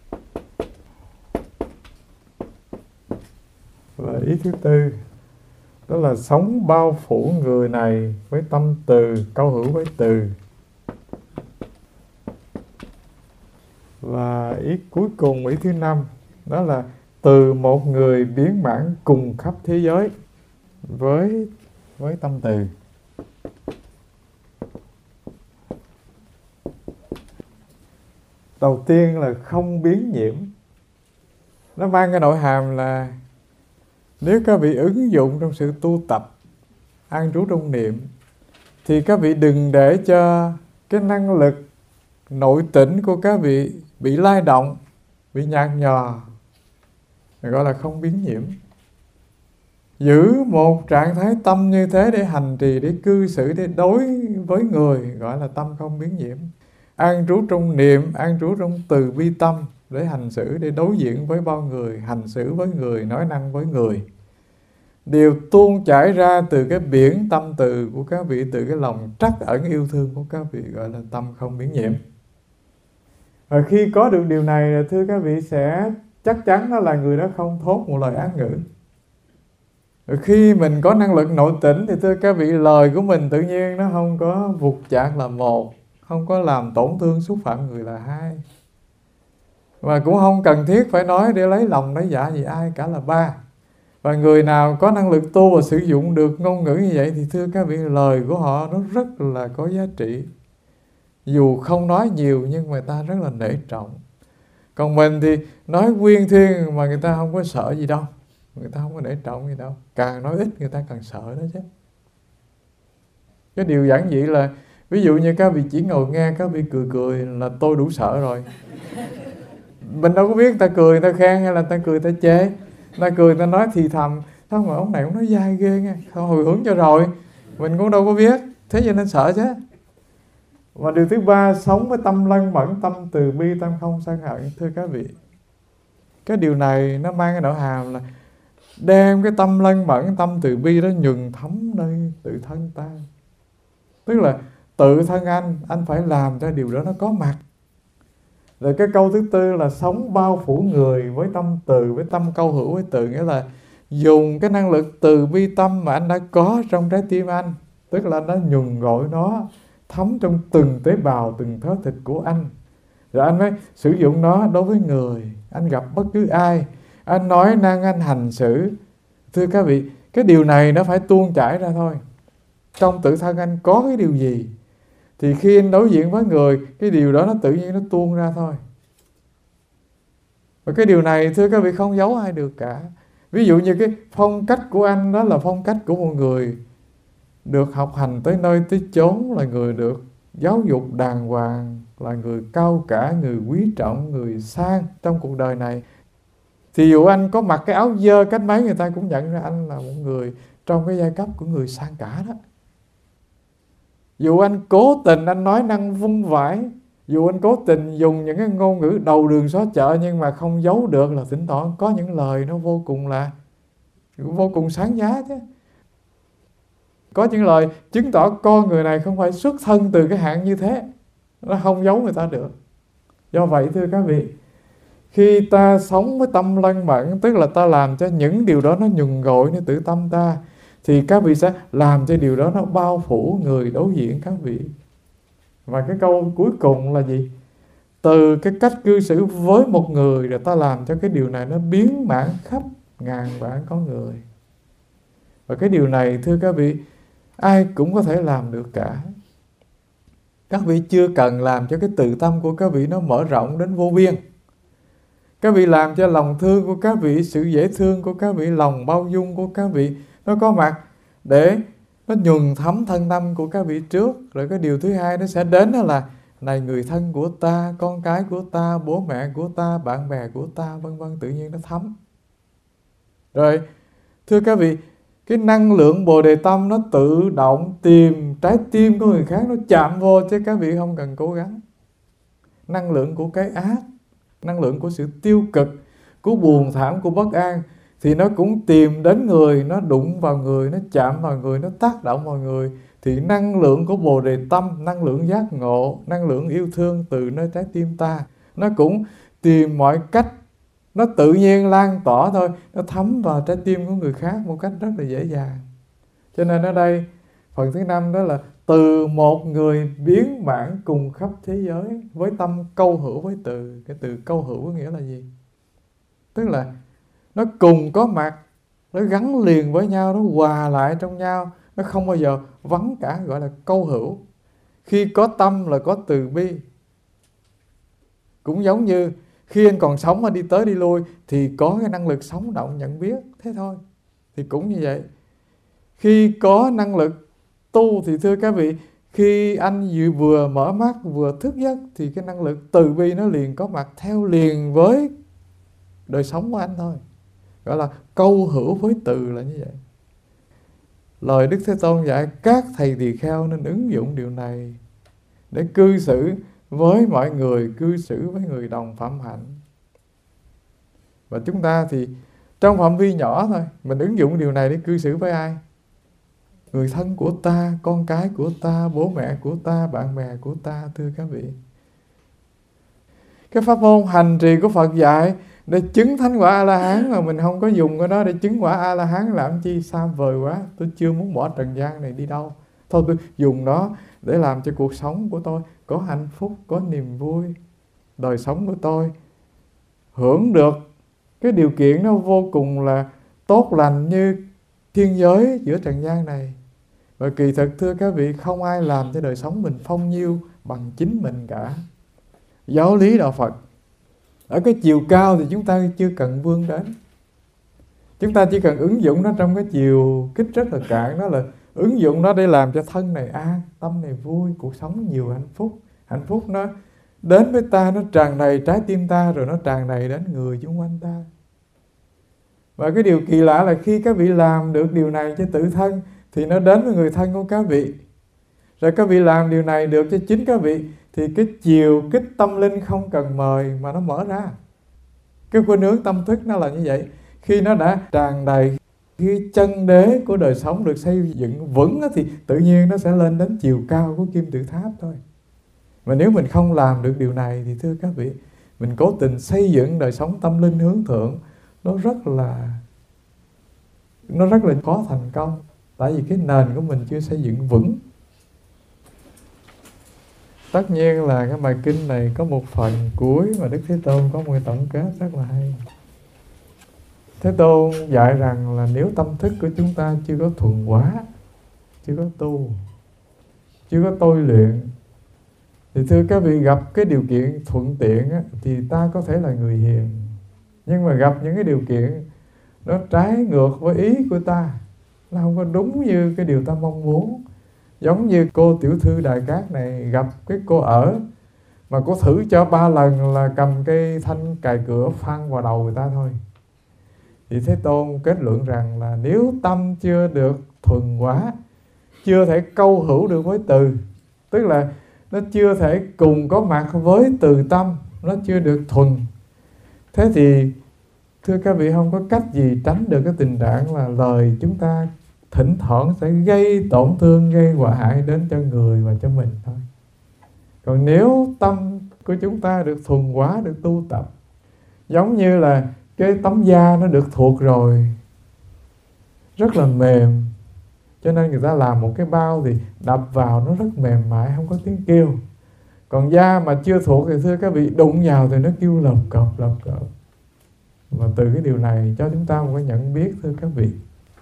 Và ý thứ tư đó là sống bao phủ người này với tâm từ, câu hữu với từ. Và ý cuối cùng, ý thứ năm đó là từ một người biến mãn cùng khắp thế giới với với tâm từ. Đầu tiên là không biến nhiễm. Nó mang cái nội hàm là nếu các vị ứng dụng trong sự tu tập, an trú trong niệm, thì các vị đừng để cho cái năng lực nội tỉnh của các vị bị lay động, bị nhạt nhòa, gọi là không biến nhiễm. Giữ một trạng thái tâm như thế để hành trì, để cư xử, để đối với người, gọi là tâm không biến nhiễm. An trú trong niệm, an trú trong từ bi tâm để hành xử, để đối diện với bao người, hành xử với người, nói năng với người, đều tuôn chảy ra từ cái biển tâm từ của các vị, từ cái lòng trắc ẩn yêu thương của các vị, gọi là tâm không biến nhiễm. Và khi có được điều này, thưa các vị, sẽ chắc chắn đó là người đó không thốt một lời ác ngữ. Rồi khi mình có năng lực nội tỉnh thì thưa các vị, lời của mình tự nhiên nó không có vụt chạc là một, không có làm tổn thương xúc phạm người là hai, và cũng không cần thiết phải nói để lấy lòng lấy dạ gì ai cả là ba. Và người nào có năng lực tu và sử dụng được ngôn ngữ như vậy thì thưa các vị, lời của họ nó rất là có giá trị. Dù không nói nhiều nhưng người ta rất là nể trọng. Còn mình thì nói quyên thuyên mà người ta không có sợ gì đâu, người ta không có nể trọng gì đâu. Càng nói ít người ta càng sợ đó chứ. Cái điều giản dị là ví dụ như các vị chỉ ngồi nghe, các vị cười cười là tôi đủ sợ rồi. Mình đâu có biết người ta cười người ta khen hay là người ta cười người ta chê. Người ta cười người ta nói thì thầm, sao mà ông này ông nói dai ghê nha, không hồi hướng cho rồi. Mình cũng đâu có biết, thế cho nên sợ chứ. Và điều thứ ba, sống với tâm lân mẫn, tâm từ bi, tâm không sân hận. Thưa các vị, cái điều này nó mang cái nội hàm là đem cái tâm lân mẫn, tâm từ bi đó nhuần thấm nơi tự thân ta. Tức là tự thân anh, anh phải làm cho điều đó nó có mặt. Rồi cái câu thứ tư là sống bao phủ người với tâm từ, với tâm câu hữu với từ. Nghĩa là dùng cái năng lực từ bi tâm mà anh đã có trong trái tim anh, tức là anh đã nhuần gọi nó thấm trong từng tế bào, từng thớ thịt của anh. Rồi anh mới sử dụng nó đối với người, anh gặp bất cứ ai, anh nói năng, anh hành xử. Thưa các vị, cái điều này nó phải tuôn chảy ra thôi. Trong tự thân anh có cái điều gì thì khi anh đối diện với người, cái điều đó nó tự nhiên nó tuôn ra thôi. Và cái điều này thưa các vị không giấu ai được cả. Ví dụ như cái phong cách của anh đó là phong cách của một người được học hành tới nơi tới chốn, là người được giáo dục đàng hoàng, là người cao cả, người quý trọng, người sang trong cuộc đời này. Thì dù anh có mặc cái áo dơ cách mấy, người ta cũng nhận ra anh là một người trong cái giai cấp của người sang cả đó. Dù anh cố tình anh nói năng vung vãi, dù anh cố tình dùng những cái ngôn ngữ đầu đường xó chợ, nhưng mà không giấu được là thỉnh thoảng có những lời nó vô cùng là vô cùng sáng giá chứ. Có những lời chứng tỏ con người này không phải xuất thân từ cái hạng như thế, nó không giấu người ta được. Do vậy thưa các vị, khi ta sống với tâm lân mẫn, tức là ta làm cho những điều đó nó nhuần gội nơi tự tâm ta, thì các vị sẽ làm cho điều đó nó bao phủ người đối diện các vị. Và cái câu cuối cùng là gì? Từ cái cách cư xử với một người, rồi ta làm cho cái điều này nó biến mãn khắp ngàn vạn con người. Và cái điều này thưa các vị, ai cũng có thể làm được cả. Các vị chưa cần làm cho cái tự tâm của các vị nó mở rộng đến vô biên. Các vị làm cho lòng thương của các vị, sự dễ thương của các vị, lòng bao dung của các vị nó có mặt để nó nhuần thấm thân tâm của các vị trước. Rồi cái điều thứ hai nó sẽ đến đó là này người thân của ta, con cái của ta, bố mẹ của ta, bạn bè của ta, vân vân, tự nhiên nó thấm. Rồi thưa các vị, cái năng lượng Bồ Đề Tâm nó tự động tìm trái tim của người khác, nó chạm vô chứ các vị không cần cố gắng. Năng lượng của cái ác, năng lượng của sự tiêu cực, của buồn thảm, của bất an, thì nó cũng tìm đến người, nó đụng vào người, nó chạm vào người, nó tác động vào người. thì năng lượng của Bồ Đề Tâm, năng lượng giác ngộ, năng lượng yêu thương từ nơi trái tim ta, nó cũng tìm mọi cách, nó tự nhiên lan tỏa thôi, nó thấm vào trái tim của người khác một cách rất là dễ dàng. Cho nên ở đây phần thứ năm đó là từ một người biến mãn cùng khắp thế giới với tâm câu hữu với từ. Cái từ câu hữu có nghĩa là gì? Tức là nó cùng có mặt, nó gắn liền với nhau, nó hòa lại trong nhau, nó không bao giờ vắng cả, gọi là câu hữu. Khi có tâm là có từ bi. Cũng giống như khi anh còn sống mà đi tới đi lui thì có cái năng lực sống động nhận biết, thế thôi. Thì cũng như vậy. Khi có năng lực tu thì thưa các vị, khi anh vừa mở mắt vừa thức giấc thì cái năng lực từ bi nó liền có mặt theo liền với đời sống của anh thôi. Gọi là câu hữu với từ là như vậy. Lời Đức Thế Tôn dạy các thầy tỳ kheo nên ứng dụng điều này để cư xử với mọi người, cư xử với người đồng phạm hạnh. Và chúng ta thì trong phạm vi nhỏ thôi, mình ứng dụng điều này để cư xử với ai? Người thân của ta, con cái của ta, bố mẹ của ta, bạn bè của ta, thưa các vị. Cái pháp môn hành trì của Phật dạy để chứng thánh quả A-la-hán mà mình không có dùng cái đó để chứng quả A-la-hán làm chi, xa vời quá. Tôi chưa muốn bỏ trần gian này đi đâu. Thôi tôi dùng nó để làm cho cuộc sống của tôi có hạnh phúc, có niềm vui. Đời sống của tôi hưởng được cái điều kiện nó vô cùng là tốt lành như thiên giới giữa trần gian này. Và kỳ thực thưa các vị, không ai làm cho đời sống mình phong nhiêu bằng chính mình cả. Giáo lý đạo Phật ở cái chiều cao thì chúng ta chưa cần vươn đến. Chúng ta chỉ cần ứng dụng nó trong cái chiều kích rất là cạn, đó là ứng dụng nó để làm cho thân này an, tâm này vui, cuộc sống nhiều hạnh phúc. Hạnh phúc nó đến với ta, nó tràn đầy trái tim ta, rồi nó tràn đầy đến người xung quanh ta. Và cái điều kỳ lạ là khi các vị làm được điều này cho tự thân thì nó đến với người thân của các vị. Rồi các vị làm điều này được cho chính các vị thì cái chiều kích tâm linh không cần mời mà nó mở ra. Cái khuynh hướng tâm thức nó là như vậy. Khi nó đã tràn đầy, khi chân đế của đời sống được xây dựng vững thì tự nhiên nó sẽ lên đến chiều cao của kim tự tháp thôi. Mà nếu mình không làm được điều này thì thưa các vị, mình cố tình xây dựng đời sống tâm linh hướng thượng, nó rất là nó rất là khó thành công. Tại vì cái nền của mình chưa xây dựng vững. Tất nhiên là cái bài kinh này có một phần cuối mà Đức Thế Tôn có một tổng kết rất là hay. Thế Tôn dạy rằng là nếu tâm thức của chúng ta chưa có thuần hóa, chưa có tu, chưa có tôi luyện, thì thưa các vị, gặp cái điều kiện thuận tiện á, thì ta có thể là người hiền. Nhưng mà gặp những cái điều kiện nó trái ngược với ý của ta, nó không có đúng như cái điều ta mong muốn. Giống như cô tiểu thư Đài Cát này gặp cái cô ở mà cô thử cho ba lần là cầm cây thanh cài cửa phăng vào đầu người ta thôi. Thì Thế Tôn kết luận rằng là nếu tâm chưa được thuần hóa, chưa thể câu hữu được với từ, tức là nó chưa thể cùng có mặt với từ tâm, nó chưa được thuần, thế thì thưa các vị, không có cách gì tránh được cái tình trạng là lời chúng ta thỉnh thoảng sẽ gây tổn thương, gây họa hại đến cho người và cho mình thôi. Còn nếu tâm của chúng ta được thuần hóa, được tu tập, giống như là cái tấm da nó được thuộc rồi, rất là mềm, cho nên người ta làm một cái bao thì đập vào nó rất mềm mại, không có tiếng kêu. Còn da mà chưa thuộc thì thưa các vị, đụng vào thì nó kêu lộc cộc lộc cộc. Và từ cái điều này cho chúng ta một cái nhận biết, thưa các vị,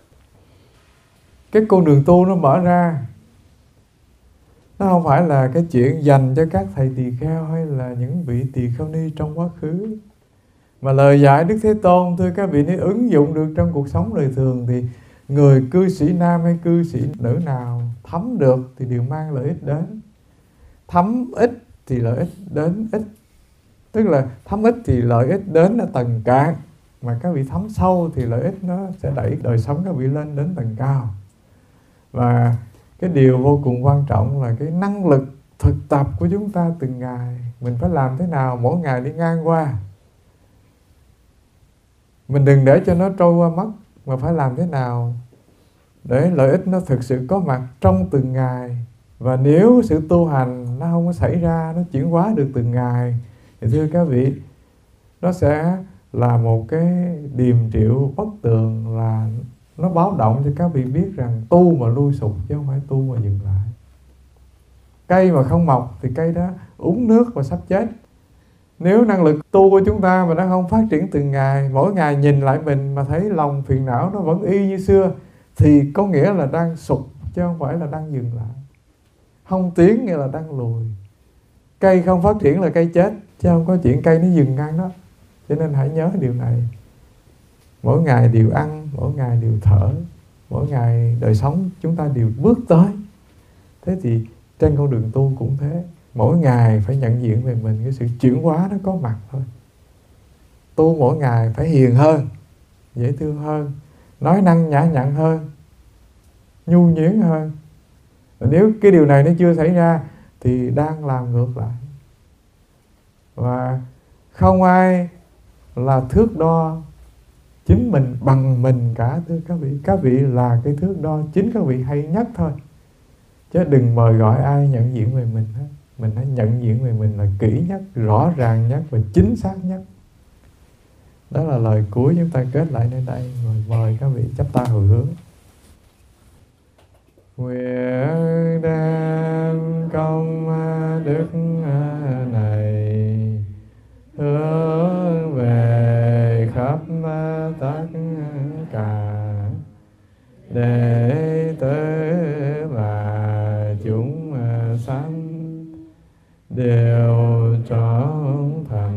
cái con đường tu nó mở ra, nó không phải là cái chuyện dành cho các thầy tỳ kheo hay là những vị tỳ kheo ni trong quá khứ, mà lời dạy Đức Thế Tôn, thưa các vị, nếu ứng dụng được trong cuộc sống đời thường thì người cư sĩ nam hay cư sĩ nữ nào thấm được thì đều mang lợi ích đến. Thấm ít thì lợi ích đến ít, tức là thấm ít thì lợi ích đến ở tầng cạn, mà các vị thấm sâu thì lợi ích nó sẽ đẩy đời sống các vị lên đến tầng cao. Và cái điều vô cùng quan trọng là cái năng lực thực tập của chúng ta từng ngày. Mình phải làm thế nào mỗi ngày đi ngang qua, mình đừng để cho nó trôi qua mất, mà phải làm thế nào để lợi ích nó thực sự có mặt trong từng ngày. Và nếu sự tu hành nó không có xảy ra, nó chuyển hóa được từng ngày, thì thưa các vị, nó sẽ là một cái điềm triệu bất tường, là nó báo động cho các vị biết rằng tu mà lui sụp chứ không phải tu mà dừng lại. Cây mà không mọc thì cây đó uống nước và sắp chết. Nếu năng lực tu của chúng ta mà nó không phát triển từng ngày, mỗi ngày nhìn lại mình mà thấy lòng phiền não nó vẫn y như xưa, thì có nghĩa là đang sụp chứ không phải là đang dừng lại. Không tiến nghĩa là đang lùi. Cây không phát triển là cây chết, chứ không có chuyện cây nó dừng ngang đó. Cho nên hãy nhớ điều này. Mỗi ngày đều ăn, mỗi ngày đều thở, mỗi ngày đời sống chúng ta đều bước tới. Thế thì trên con đường tu cũng thế. Mỗi ngày phải nhận diện về mình, cái sự chuyển hóa nó có mặt thôi. Tu mỗi ngày phải hiền hơn, dễ thương hơn, nói năng nhã nhặn hơn, nhu nhuyễn hơn. Và nếu cái điều này nó chưa xảy ra thì đang làm ngược lại. Và không ai là thước đo chính mình bằng mình cả, thưa các vị. Các vị là cái thước đo chính các vị hay nhất thôi. Chứ đừng mời gọi ai nhận diện về mình hết. Mình hãy nhận diện về mình là kỹ nhất, rõ ràng nhất và chính xác nhất. Đó là lời cuối chúng ta kết lại nơi đây. Rồi mời các vị chắp tay hồi hướng. Nguyện đem công đức này hướng về khắp tất cả đệ tử và chúng sanh đều trọn thành